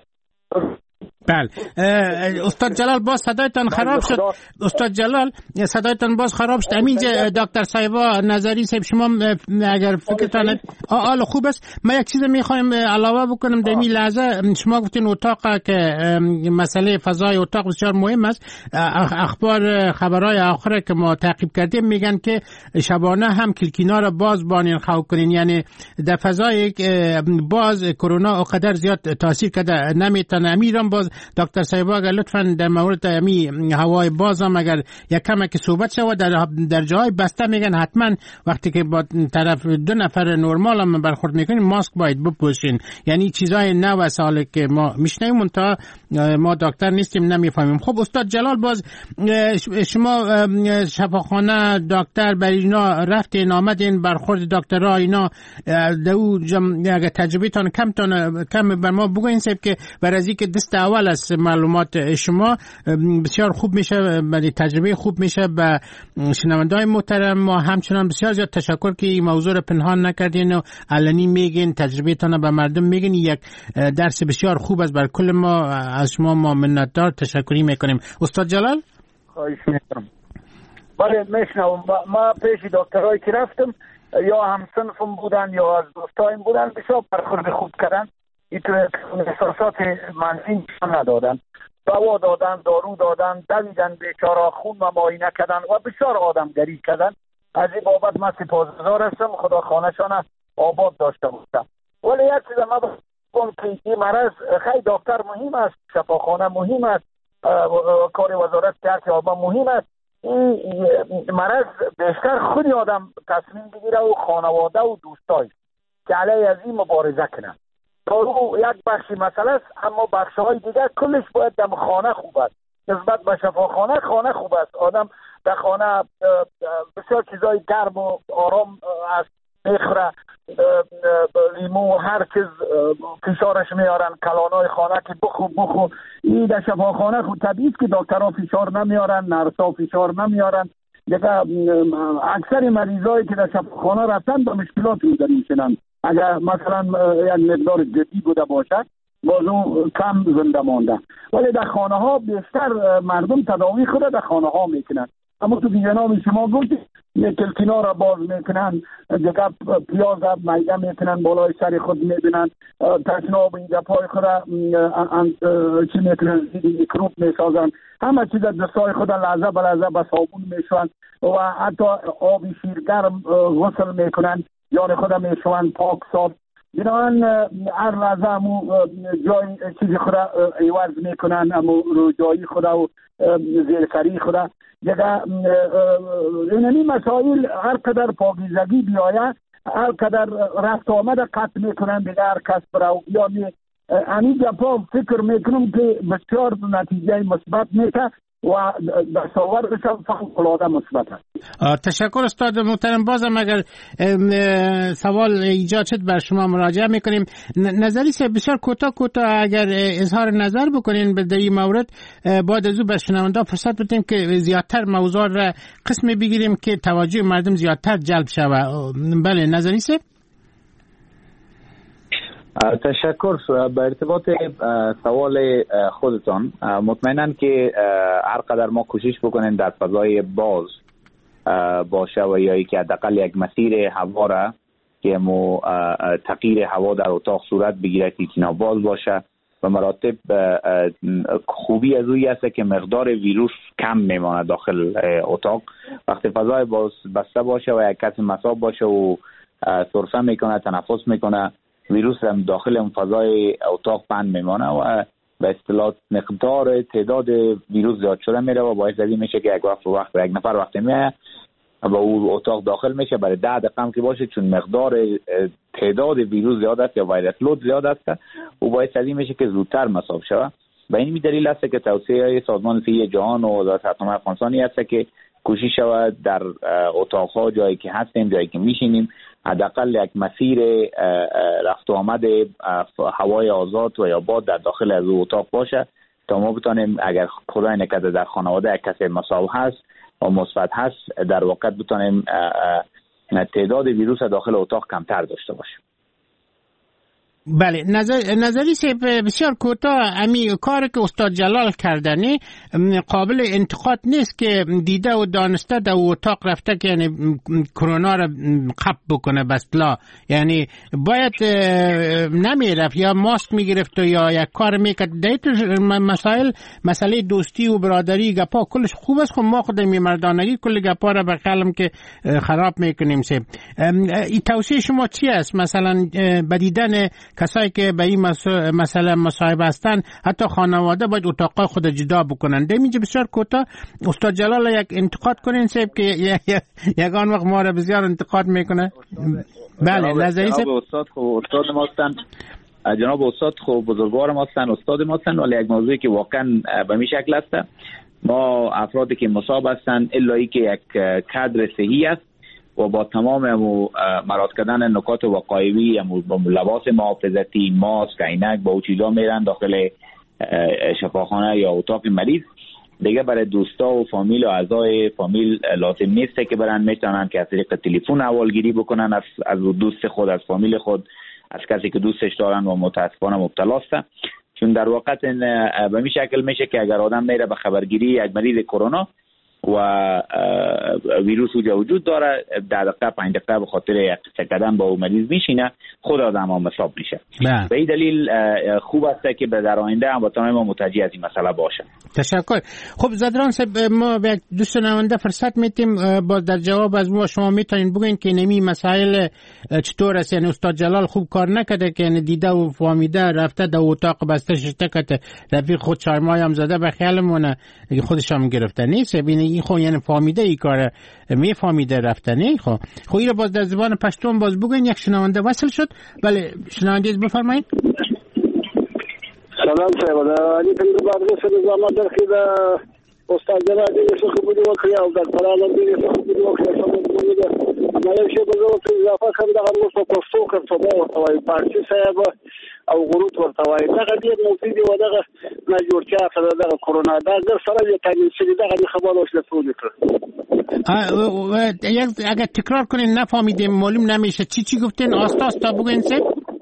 بله استاد جلال باز صدایتان خراب شد. استاد جلال صدایتان باز خراب شد. همینجا دکتر صاحبا نظری صاحب شما اگر فکرتان آل خوب است، من یک چیز میخوایم علاوه بکنم در این لحظه. شما گفتین اتاق که مسئله فضای اتاق بسیار مهم است. اخبار خبرهای آخر که ما تعقیب کردیم میگن که شبانه هم کلکینا را باز بانین خواب کنین، یعنی در فضای باز کرونا اقدر زیاد تاثیر کرده نمیتونه میرم. باز دکتر صاحبا اگر لطفاً در مورد امی هوای باز هم اگر یک کم که صحبت شود، در در جای بسته میگن حتما وقتی که با طرف دو نفر نرمال هم برخورد میکنین ماسک باید بپوشین، یعنی چیزای نو ساله که ما میشنیم منتها ما دکتر نیستیم نمیفهمیم. خب استاد جلال باز شما شفاخانه دکتر بر اینا رفتین آمدین، برخورد دکترها اینا دو اگر تجربهتان کم تان کم بر ما بگوین صاحب که بر از اینکه دست اول از معلومات شما بسیار خوب میشه، ولی تجربه خوب میشه. به شنونده‌های محترم ما همچنان بسیار زیاد تشکر که این موضوع رو پنهان نکردین و علنی میگین، تجربهتان به مردم میگین. یک درس بسیار خوب است بر کل ما. از شما ما منتدار تشکری میکنیم. استاد جلال خواهش میکنم. بله میشنوم. ما پیش دکترایی که رفتم یا همسنفم بودن یا از دوستایم بودن، بسیار برخورد خوب کردن، اینطور احساسات منفی ندادن، دوا دادن، دارو دادن، دویدن بیچاره، خون و معاینه کردن و بسیار آدمگری کردن. از این بابت من سپاسگزار هستم، خدا خانه‌شان آباد داشته باشم. ولی یک چیز ما بگم که این مرض خیلی دکتر مهم است، شفاخانه مهم است، کار وزارت صحت آبا مهم است. این مرض بیشتر خودی آدم تصمیم بگیره و خانواده و دوستای که علیه از این مبارزه کنن. دارو یک بخشی مسئله است، اما بخش‌های دیگر کلش باید در خانه خوب است. نسبت به شفاخانه خانه خوب است. آدم در خانه بسیار چیزای گرم و آرام است، میخوره، لیمو هر چیز فشارش میارن، کلانای خانه که بخو بخو. این در شفاخانه خود طبیعی است که دکترها فشار نمیارن، نرسا فشار نمیارن. دیگه اکثر مریضایی که در شفاخانه رفتن با مشکلات رو میشنن. اگر مثلا یک مقدار جدی بوده باشد باز اون کم زنده مانده، ولی در خانه ها بیشتر مردم تداوی خود در خانه ها میکنن. اما تو جناب شما گفتید کلکینا را باز میکنن، دیگه پیاز میده میکنن، بالای سر خود میبینن، تشناب اینجا پای خود چی میکنن، میکروب میسازن، همه چیز دستای خود لحظه به لحظه به صابون میشون و حتی آب شیرگرم غسل میکنن، یان خود میشون پاک صاف. بنابراین هر لحظه همو جای چیزی خود عوض میکنن، همو رو جایی خود و زیرسری خود. دیگه اینمی مسائل هر قدر پاکیزگی بیاید، هر قدر رفت آمد قطع میکنن دیگه هر کس برو. یعنی همین جپا فکر میکنم که بسیار نتیجه مثبت میشه. و دستاوردش هم فوق‌العاده مثبت است. تشکر استاد محترم. بازم اگر سوال ایجاد شد بر شما مراجعه میکنیم. نظری سه بسیار کوتاه کوتاه اگر اظهار نظر بکنین به این مورد، بعد از او به شنونده فرصت بدیم که زیادتر موضوع را قسم بگیریم که توجه مردم زیادتر جلب شود. بله نظری سه. تشکر. به ارتباط سوال خودتان، مطمئناً که هر قدر ما کوشش بکنیم در فضای باز باشه و یا که حداقل یک مسیر هوا را که مو تغییر هوا در اتاق صورت بگیره که اینا باز باشه و مراتب خوبی از اوی است که مقدار ویروس کم میمانه داخل اتاق. وقتی فضای باز بسته باشه و یک کسی مصاب باشه و سرفه میکنه، تنفس میکنه، ویروس هم داخل اون فضای اتاق بند میمانه و به اصطلاح مقدار تعداد ویروس زیاد شده میره و باعث این میشه که یک وقت وقت یک نفر وقتی میاد و اون اتاق داخل میشه برای ده دقیقه که باشه، چون مقدار تعداد ویروس زیاد است یا ویروس لود زیاد است و باعث این میشه که زودتر مصاب شود. و این دلیل است که توصیه سازمان صحی جهان و وزارت صحت افغانستان است که کوشش شود در اتاق‌ها جایی که هستیم، جایی که میشینیم، حداقل یک مسیر رفت و آمد هوای آزاد و یا باد در داخل از او اتاق باشه تا ما بتانیم اگر خدای نکرده در خانواده یک کسی مصاب هست و مثبت هست، در واقع بتانیم تعداد ویروس داخل اتاق کمتر داشته باشیم. بله نظر نظری سه بسیار کوتاه. امی کاری که استاد جلال کردنی قابل انتقاد نیست که دیده و دانسته در اتاق رفته که یعنی کرونا را قپ بکنه بسلا، یعنی باید نمیرفت یا ماسک میگرفت یا یک کار میکرد. دیت مسائل مسئله دوستی و برادری گپا کلش خوب است، خب ما خود می مردانگی کل گپا را به خلم که خراب میکنیم. سه این توصیه شما چی است؟ مثلا بدیدن کسایی که به این مسئله مصاحب هستن، حتی خانواده باید اتاقای خود جدا بکنن. اینجا بسیار کوتاه استاد جلال یک انتقاد کنین سیب که یگان وقت ما را بسیار انتقاد میکنه. بله نظری سیب. جناب استاد خوب استاد ما هستن، جناب استاد خوب بزرگوار ما هستن، استاد ما هستن، ولی یک موضوعی که واقعا به این شکل است، ما افرادی که مصاب هستن الا که یک کادر صحی است و با تمام مراد کردن نکات وقایوی، با لباس محافظتی، ماسک، عینک، با او چیزا میرن داخل شفاخانه یا اتاق مریض. دیگه برای دوستا و فامیل و اعضای فامیل لازم نیست که برن، میتونن که از طریق تلفن احوالگیری بکنن از از دوست خود، از فامیل خود، از کسی که دوستش دارن و متاسفانه مبتلا هستن. چون در واقع به این شکل میشه که اگر آدم میره به خبرگیری یک مریض کرونا و ویروس وجود داره، در دقیقه پنج دقیقه به خاطر یک قدم با اون مریض میشینه، خود آدم هم مصاب میشه. به این دلیل خوب است که در آینده هم با ما متوجه از این مسئله باشه. تشکر. خب زدران صاحب، ما به دوست نماینده فرصت میتیم با در جواب از ما شما میتونین بگین که نمی مسائل چطور است؟ یعنی استاد جلال خوب کار نکرده که یعنی دیده و فهمیده رفته در اتاق بسته شده که رفیق خود چارمای هم زده به خیالمونه خودش هم گرفته نیست. ببینید این خو یعنی فهمیده ای کار میفهمیده رفتنی. خب خب این رو باز در زبان پشتون باز بگین. یک شنونده وصل شد. بله شنونده بفرمایید. سلام صاحب، علی پنځه باندې څه زما درخې د استاد جلال دې څه خبرې وکړې او د قرآن دې څه خبرې وکړې سمونه ده. ما یو شی په زړه کې اضافه کړم، دا موږ په پښتو کې څه ورته وایي، پارسي صاحب او غروت ورته وایي. دا دې مفید و دغه نه جوړتیا سره دغه کرونا دا ګر سره یې تعین شوی، دغه خبره وشله ټول کړ. اگر تکرار کنین نفهمیدیم معلوم نمیشه چی چی گفتین. آستا آستا بگین سه.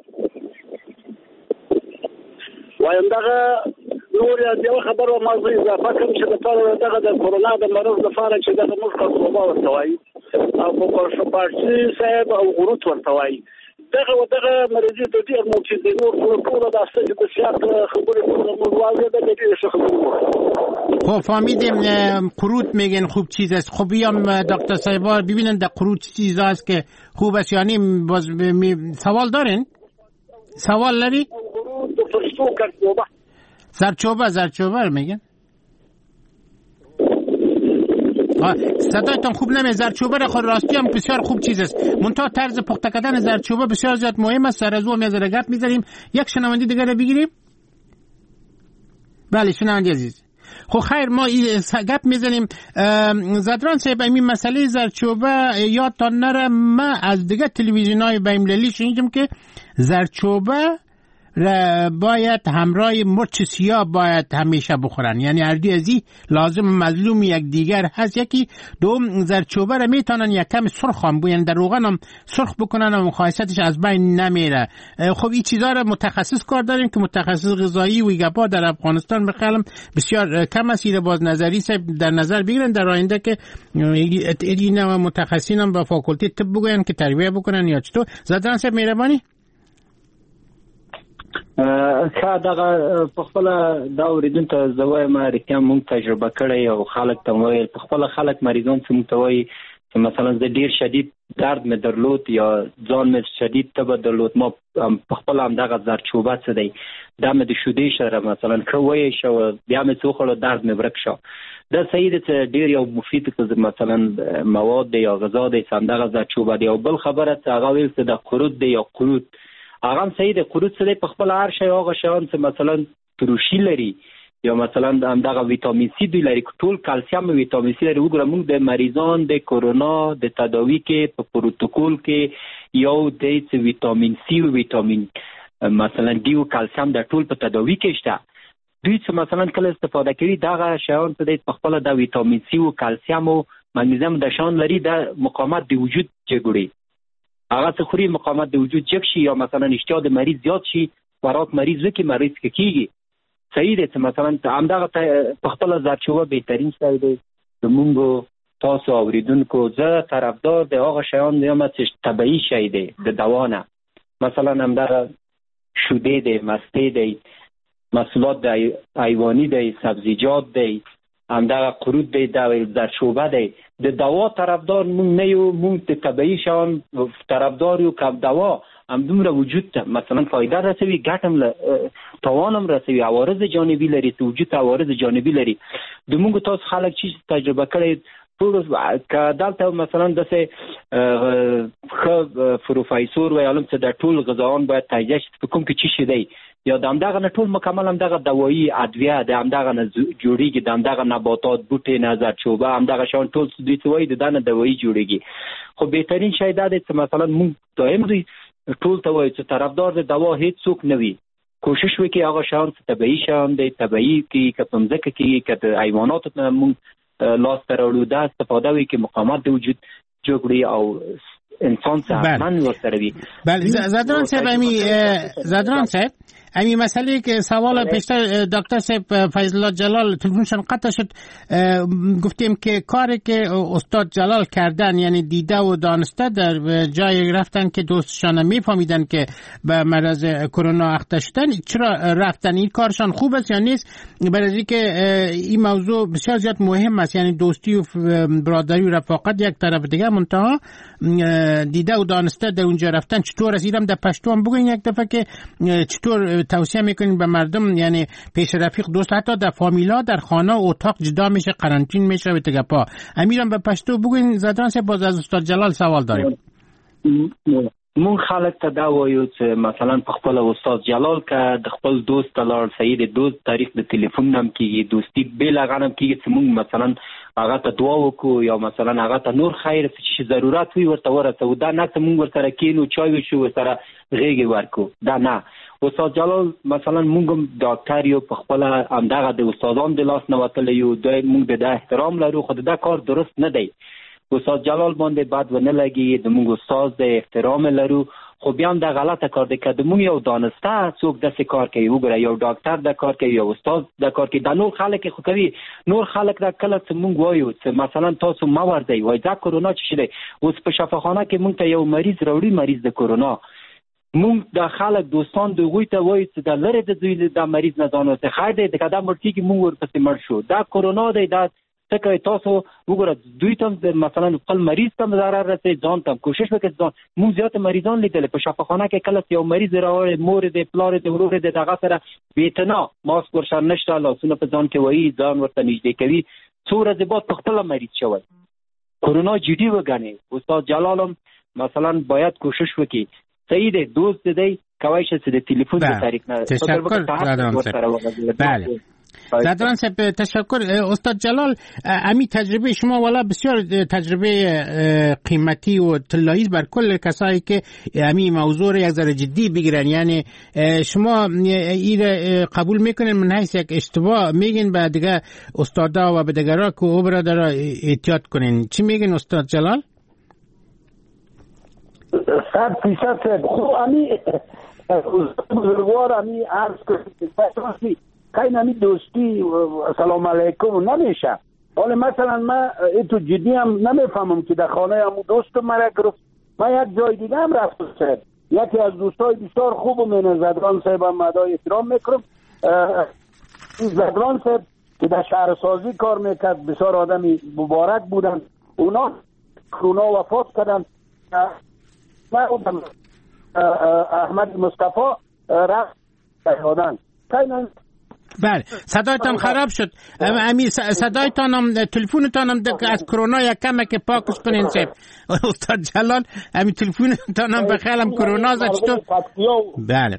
وایم دغه نور یو خبر او موضوع اضافه کوم چې د پاره دغه د کرونا د مرض لپاره چې دغه موږ خصوصا ورته وایي او په پارسي صاحب او غروت ورته وایي. دغه دغه مریضي د دې موجود دي نور ټول د اصل د سیاست خبرې کوم واضح ده چې څه خبرې. خب فهمیدیم قروت میگن خوب چیز است. خب بیام دکتر صاحب ببینن در قروت چیز است که خوب است، یعنی باز سوال دارین؟ سوال لري؟ زرچوبه زرچوبه میگن. صدایتان خوب نمیاد. زرچوبه را خود راستی هم بسیار خوب چیز است، منتها طرز پخته کردن زرچوبه بسیار زیاد مهم است. سر از او میذاره گپ میذاریم. یک شنونده دیگه رو بگیریم. بله شنونده عزیز. خب خیر ما گپ میزنیم. زدران صاحب این مسئله زرچوبه یادتان نره، من از دیگه تلویزیون‌های بین‌المللی شنیدم که زرچوبه باید همراه مرچ سیاه باید همیشه بخورن، یعنی هردی ازی لازم مظلوم یک دیگر هست. یکی دوم زرچوبه را میتونن یک کم سرخ هم بوین در روغن هم سرخ بکنن و مخایستش از بین نمیره. خب این چیزا را متخصص کار داریم که متخصص غذایی و گپا در افغانستان بخیرم بسیار کم است. باز نظری در نظر بگیرن در آینده که این متخصصین هم با فاکولته طب بگوین که تربیه بکنن یا چطور. زدران صاحب مهربانی. که دغه په خپل دا اوریدونکو زوای ما ریکم مونږ تجربه کړی او خلک ته وایي په خپل خلک مریضان څه متوي چې مثلا زه ډیر شدید درد مې درلود یا ځان مې شدید تب درلود، ما په خپل هم دغه زرچوبه څه دی دا مې د شودې سره مثلا کوي شو بیا مې څو خلک درد مې ورک شو. دا صحیح دی چې ډیر یو مفید چې مثلا مواد دی یا غذا دی څنګه دغه زرچوبه دی. او بل خبره چې هغه ویل چې د قرود دی یا قرود هغه صحیح دی. قرود څه دی په خپل هر شی هغه شیان چې مثلا تروشی لري یا مثلا همدغه ویتامین سی دوی لري، ټول کلسیم او ویتامین سی لري. وګوره موږ د مریضان د کورونا د تداوی کې په پروتوکول کې یو د ویتامین سی او ویتامین مثلا ډي او کلسیم د ټول په تداوی کې شته. دوی چې مثلا کله استفاده کوي دغه شیان څه دی په خپل د ویتامین سی او کلسیم او مګنیزیم د شان لري د مقاومت د وجود جوړي. هغه څه خوري مقاومت د وجود چک شي یا مثلا اشتها د مریض زیات شي خوراک مریض وکي مریض کیږي. صحیح دی چې مثلا همدغه په خپل زرچوبه بهترین شی دی. زمونږ تاسو اوریدونکو زه طرفدار د هغه شیان یم چې طبیعي شی دی د دوا نه. مثلا همدغه شوده دی، مسته دی، محصولات دی حیواني دی، سبزیجات دی، همدغه قرود دی، د زرچوبه دی. د دوا طرفدار مونږ نه یو، مونږ د طبیعي شیان طرفدار یو که دوا همدومره وجود ته مثلا فایده رسوي، ګټه هم تاوان هم رسوي، عوارض جانبي لري، چې وجود ته عوارض جانبي لري. د مونږ تاسو خلک چې تجربه کړی ټول که دلته مثلا داسې ښه پروفیسور وي علم چې د ټول غذایان باید تجزیه شي په کوم کې څه شی دی یا د همدغه نه ټول مکمل همدغه دوایي ادویه د همدغه نه جوړېږي، د همدغه نباتات بوټي نه زرچوبه همدغه شیان ټول دوی څه وایي د دا نه دوایي جوړېږي. خو بهترین شی دا دی چې مثلا مونږ دایم دوی ټول ته وایي چې طرفدار د دوا هیڅ څوک نه وي. کوشش وکړي هغه شیان چې طبیعي شیان دی طبیعي کې که په مځکه کې که د حیواناتو نه مونږ لاس ته راوړو دا استفاده وي که مقاومت د وجود جوړي او انسان صحتمند ورسره وي. بله زدران صاحب امی زدران صاحب امی مسئله که سوال پیشتر دکتر صاحب فیض الله جلال تلفنشان قطع شد، گفتیم که کاری که استاد جلال کردن یعنی دیده و دانسته در جای رفتن که دوستشان میفهمیدن که به مرض کرونا اخته شدن، چرا رفتن؟ این کارشان خوب است یا نیست؟ برای اینکه این موضوع بسیار زیاد مهم است، یعنی دوستی و برادری و رفاقت یک طرف دیگه، منتها دیده و دانسته در اونجا رفتن چطور است؟ اینم در پشتو هم بگوین یک دفعه که چطور توصیه میکنین به مردم، یعنی پیش رفیق دوست حتی در فامیلا در خانه و اتاق جدا میشه، قرنطین میشه و تگپا. امیرم به پشتو بگوین. زدران صاحب باز از استاد جلال سوال داریم. مون خلک ته دا وایو چې مثلا په خپل استاد جلال که د خپل دوست لار سید دوست تاریخ د ټلیفون نام کیږي دوستی بل غنم کیږي چې مون مثلا هغه ته دعا وکړو یا مثلا هغه ته نور خیر چې ضرورت وي ورته ورته دا نه چې مون ورسره کینو چای وشو سره غیږ ورکو دا نه. استاد جلال مثلا مونږ ډاکټر یو په خپل همدغه د استادان د لاس نه وتل یو د مونږ د احترام لرو، خو دا کار درست نه دی. استاد جلال باندې بد ونه لګي، د مونږ استاد د احترام لرو، خو بیا هم د غلطه کار دی که د مونږ یو دانسته څوک داسې کار کوي. وګوره یو ډاکټر د کار کوي، یو استاد د کار کوي، دا نور خلک خو کوي. نور خلک دا کله چې مونږ وایو چې مثلا تاسو ما ورځئ وایي دا کرونا څه شی دی، اوس په شفاخانه کې مونږ ته یو مریض راوړي مریض د کرونا، مونږ د خلک دوستان دوی ته وایي چې دا لري د دوی د مریض نه ځان ورته خیر دی که دا مړ کېږي مونږ ورپسې مړ شو، دا کرونا دی. دا څه تاسو وګوره دوی ته مثلا خپل مریض ته ضرر رسي، ځان ته کوشش وکړئ ځان. مونږ زیات مریضان لیدل په شفاخانه کې کله یو مریض راوړي مور دې پلار دې ورور دې دغه سره بیتنا ماسک ورشر نشته لاسونه په ځان کې وایي ځان ورته نږدې کوي، څو ورځې بعد په خپل مریض شوی کرونا جدي وګڼي. استاد جلالم مثلا باید کوشش وکړي صحیح دی دوست دی کوي چې د ټلیفون د تاریخ نه تشکر. بله زدران صاحب تشکر. استاد جلال، امی تجربه شما والا بسیار تجربه قیمتی و طلایی بر کل کسایی که امی موضوع یک ذره جدی بگیرن. یعنی شما این قبول میکنین من حیث یک اشتباه میگین به دیگه استادا و به دیگرها که او برادر احتیاط کنین؟ چی میگین استاد جلال؟ صد فیصد خوب. امی بزرگوار امی عرض کنید خیلی نمی دوستی سلام علیکم نمیشه. حالا مثلا من تو جدی هم نمیفهمم که در خانه هم دوست مرا گرفت. من یک جای دیگه هم رفتم صاحب، یکی از دوستای بسیار خوب من زدران صاحب هم مدای احترام میکنم. زدران صاحب که در شهرسازی کار میکرد، بسیار آدمی مبارک بودن. اونا کرونا وفات کردن. من بودم احمد مصطفی رفت شهادن. خیلی بله صدایتان خراب شد. امی صدایتان هم تلفونتان هم از کرونا یک کمه که پاکش کنین صاحب. استاد جلال امی تلفونتان هم بخیلم کرونا زد چطور؟ بله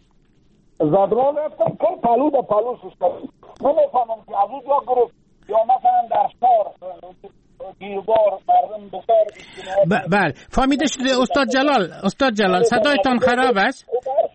زدران رفتم که پلو دا پلو شستم. نمیفهمم که از اونجا گرفت یا مثلا در شهر دیوبار مردم بسار. بله فهمیده شده استاد جلال. استاد جلال صدایتان خراب است.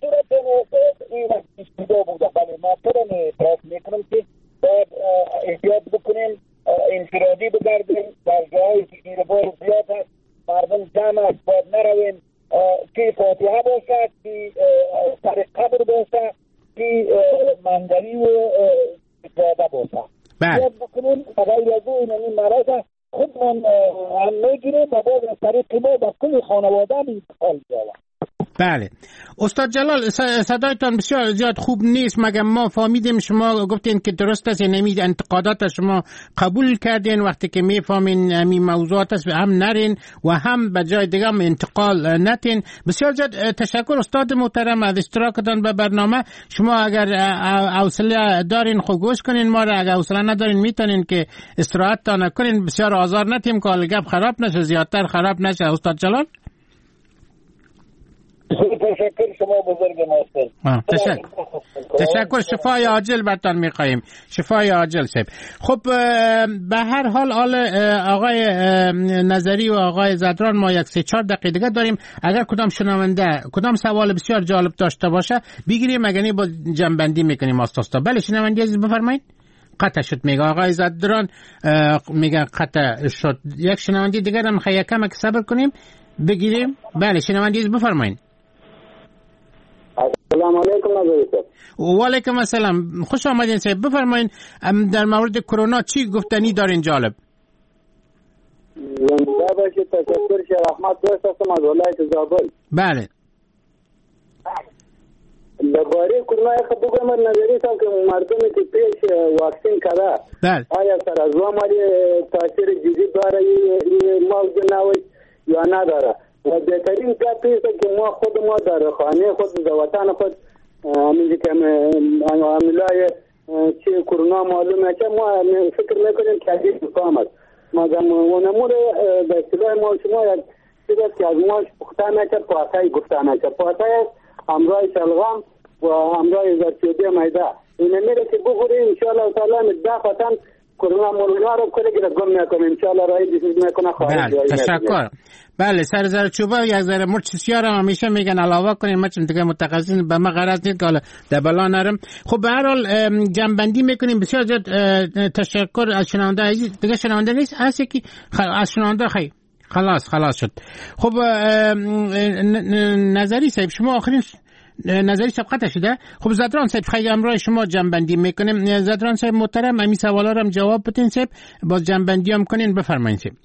این استیدا بوده. بله ما پرم اعتراف میکنم که باید احتیاط بکنیم، انفرادی بگردیم، در جایی که دیوبار زیاد هست مردم جمع است باید نرویم، که فاتحه باشد، که سر قبر باشد، که منزلی و اجازه باشد. بله بکنیم بغیر از او این مرض خودمون هم میگیریم و باید از طریق ما با کل خانواده هم انتقال بیایم. بله استاد جلال صدایتان بسیار زیاد خوب نیست. مگر ما فهمیدیم شما گفتین که درست است، یعنی انتقادات شما قبول کردین، وقتی که میفهمین همین موضوعات است هم نرین و هم به جای دیگه هم انتقال نتین. بسیار زیاد تشکر استاد محترم از اشتراکتان به برنامه. شما اگر حوصله دارین خو گوش کنین ما را، اگر حوصله ندارین میتونین که استراحت تا نکنین. بسیار آزار نتیم که گپ خراب نشه، زیادتر خراب نشه. استاد جلال تشکر، شما بزرگ ماستر. تشکر تشکر شفای عاجل برتان میخواییم، شفای عاجل صاحب. خب به هر حال آل آقای نظری و آقای زدران ما یک سه چهار دقیقه دیگه داریم. اگر کدام شنونده کدام سوال بسیار جالب داشته باشه بگیریم، اگر نه با جنبندی میکنیم آستاستا. بله شنونده عزیز بفرمایید. قطع شد میگه آقای زدران، میگه قطع شد. یک شنونده دیگه هم خیلی کم که صبر کنیم بگیریم. بله شنونده عزیز بفرمایید. السلام علیکم نظری. و علیکم السلام، خوش آمدین صاحب. بفرمایید در مورد کرونا چی گفتنی دارین جالب؟ زنده باشید. تشکر شیر احمد دوست هستم از ولایت زابل. بله درباره کرونا یک بگم نظری صاحب که مردمی که پیش واکسین کرده بله آیا سر از وامالی تاثیر جدی داره این موضوع نوی یا نداره؟ و بهترین گپ است که ما خود ما در خانه خود در وطن خود همینجا که عاملای چی کرونا معلومه که ما فکر میکنیم که عزیز بکام است مگر ونمور به اصطلاح ما شما یک چیز است که از ما پخته نکرد پاتای گفته نکرد. پاتای است همراه شلغم و همراه زرچوبی میده اینه میره که بخوریم انشاءالله تعالی ده وطن کرونا مورونا رو کلی که گم میکنه انشاءالله رای دیسیز میکنه خارج. بله تشکر. بله سر زرچوبه و یک ذره مرچ سیاه هم همیشه میگن علاوه کنیم، ما چون دیگه متخصصین به ما غرض نیست که حالا در بلا نرم. خب به هر حال جنبندی میکنیم. بسیار زیاد تشکر از شنونده عزیز. دیگه شنونده نیست هست که از شنونده خیلی خلاص خلاص شد. خب نظری صاحب شما آخرین نظری صاحب قطع شده. خب زدران صاحب خیلی امرای شما جنبندی میکنیم. زدران صاحب محترم همین سوالا رو هم جواب بدین صاحب، باز جنبندی هم کنین. بفرمایید صاحب.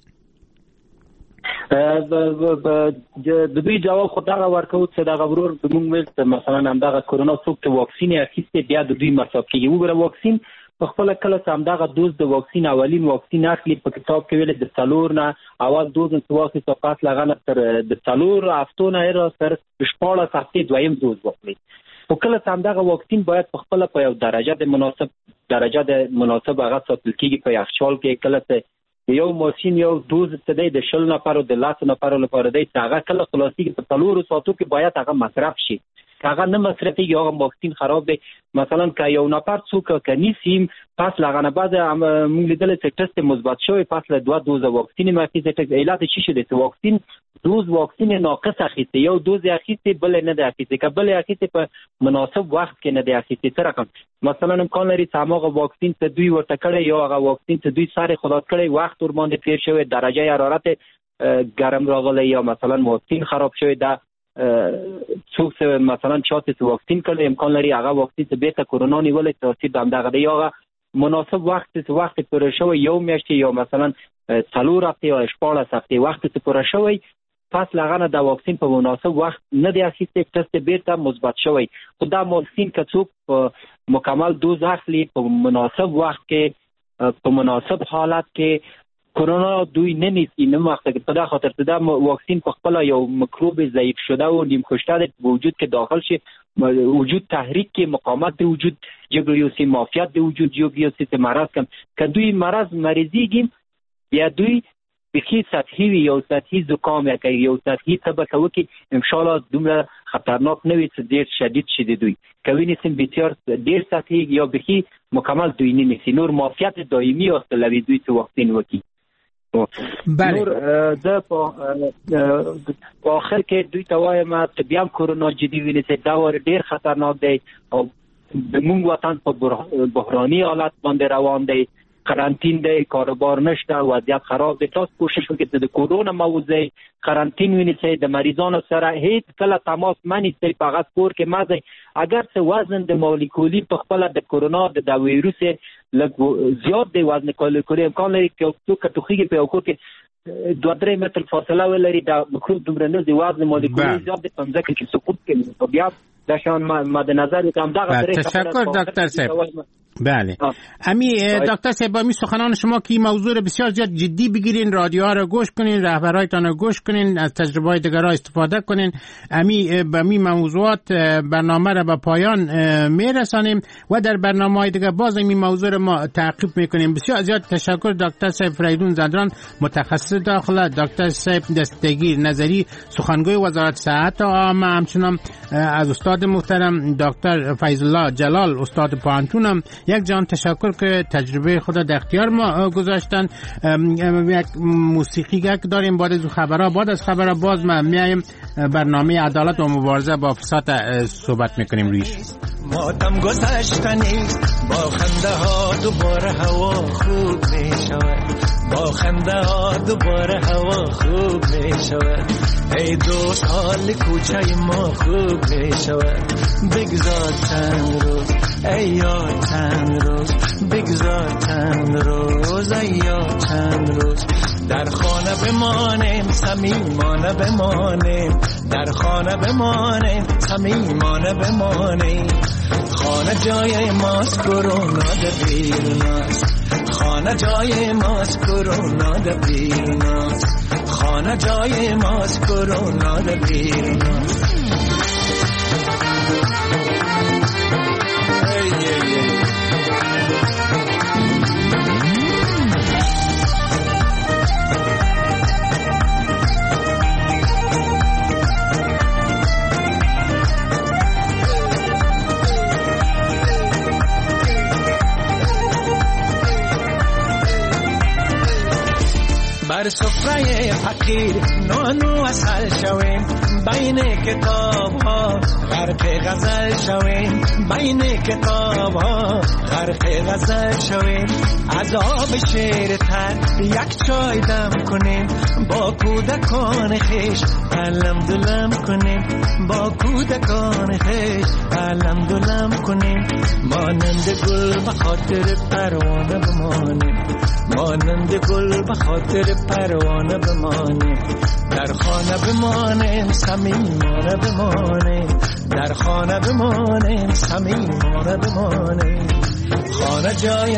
د دوی جواب خو دغه ورکوت چې دغه ورور زموږ ویل مثلا همدغه کرونا څوک چې واکسین یې اخیستی بیا د دوی مصرف کېږي. وګوره واکسین په خپله کله چې همدغه دوز د واکسین اولین واکسین اخلي په کتاب کې ویل د څلور نه اول دوز چې واخلي څو پس له هغه نه تر د څلور هفتو نه یې تر شپاړس هفتې دویم دوز واخلي. خو کله چې همدغه واکسین باید په خپله په یو درجه د مناسب درجه د مناسب هغه ساتل کېږي په یخچال کې. کله چې یو ماشین یو دوز څه دی د شل نفرو د لسو نفرو لپاره دی چې هغه کله خلاصېږي په څلورو ساعتو کې باید هغه مصرف شي. که هغه نه مصرفي یا واکسین خراب دی. مثلا که یو نفر څوک که نیسیم پس لغنه بعد موږ لیدل چې ټست مثبت شوی پس له دوه دوز واکسین ماخیزه علت چی شده چې واکسین دوز واکسین ناقص اخیسته یو دوز اخیسته بل نه ده اخیسته که بل اخیسته په مناسب وخت کې نه ده اخیسته سره کوم مثلا امکان لري چې هغه واکسین ته دوی ورته کړي یا هغه واکسین ته دوی سره خلاص کړي وخت ور باندې تیر شوی درجه حرارت گرم راغلی یا مثلا واکسین خراب شوی ده څوک مثلا چاته چې واکسین کړي امکان لري هغه واکسین ته بیت کرونا نیولې تاثیر د همدغه دی یا مناسب وخت چې وخت پر شوی یو میاشت یا مثلا څلور هفته یا شپږ هفته وخت چې پر شوی پس لغنه د واکسین په مناسب وخت نه دی اخیسته ټست بیرته مثبت شوی خو دا واکسین که څوک مکمل دوز اخلي په مناسب وخت کې په مناسب حالت کې کرونا دوی نه نیسي نه وخت کې په دا خاطر چې دا واکسین په خپل یو میکروب ضعیف شده و نیم کشته د وجود کې داخل شي وجود تحریک کې مقاومت د وجود جګړیوسی معافیت د وجود جګړیوسی مرض کم که دوی مرض مریضیږي یا دوی بخی سطحی وی یو سطحی زکام یا که یو سطحی طبقه وکی انشاءالله دومره خطرناک نوی چې دیر شدید شده دوی که وی نیسیم بسیار دیر سطحی یا بخی مکمل دوی نیسی نور معافیت دائمی است لوی دوی تو واکسین وکی بله نور ده په آخر کې دوی ته وایم چې بیا هم کرونا جدي ونیسئ دا ور ډیر خطرناک دی او زموږ وطن په بحراني حالت باندې روان دی قرنطین دی کاروبار نشته وضعیت خراب دی تاسو کوشش وکړئ د کرونا موضوع قرنطین ونیسئ د مریضانو سره هیڅ کله تماس منیسئ په هغه کور کې مزئ اگر څه وزن د مولکولی په خپل د کرونا د د ویروس لږ زیات دی وزن مولکولی امکان لري چې څوک توخیږي په یو کور کې دوه درې متر فاصله ولري د میکروب دومره نه دی وزن مولکولی زیات دی په ځکه چې سقوط کوي بیا دا شان مد نظر کوم دغه تشکر دکتر صاحب. بله امی دکتر صاحب می سخنان شما که این موضوع رو بسیار زیاد جدی بگیرین رادیوها رو گوش کنین رهبرایتان رو گوش کنین از تجربه های دیگرها استفاده کنین امی به می موضوعات برنامه رو به پایان میرسانیم و در برنامه های دیگر باز این موضوع رو ما تعقیب میکنیم. بسیار زیاد تشکر دکتر صاحب فریدون زندران متخصص داخله دکتر صاحب دستگیر نظری سخنگوی وزارت صحت عامه همچنان از استاد محترم دکتر فیض الله جلال استاد پانتونم یک جان تشکر که تجربه خود در اختیار ما گذاشتن. یک موسیقی که داریم بعد از خبرها بعد از خبرها باز ما میایم برنامه عدالت و مبارزه با فساد صحبت میکنیم رویش. ماتم گذشتنی با خنده ها دوباره هوا خوب میشود با خنده ها دوباره هوا خوب میشود ای دوست حال کوچه ما خوب میشود بگذار چند روز ای یاد چند روز بگذار چند روز ای یاد چند روز در خانه بمانیم صمیمانه بمانیم در خانه بمانیم صمیمانه بمانیم خانه جای ماست کرونا ده بیروناست خانه جای ماست کرونا ده بیروناست خانه جای ماست کرونا ده بیروناست. بر سفره فقیر نانو اصل شویم بین کتاب ها غرق غزل شویم بین کتاب ها غرق غزل شویم از آب شیر تر یک چای دم کنیم با کودکان خیش علم دلم کنیم با کودکان خیش علم دلم کنیم مانند گل به خاطر پروانه بمانیم مانند گل به خاطر پروانه بمانیم در خانه بمانیم صمیمانه بمانیم در خانه بمانیم صمیمانه بمانیم خانه جای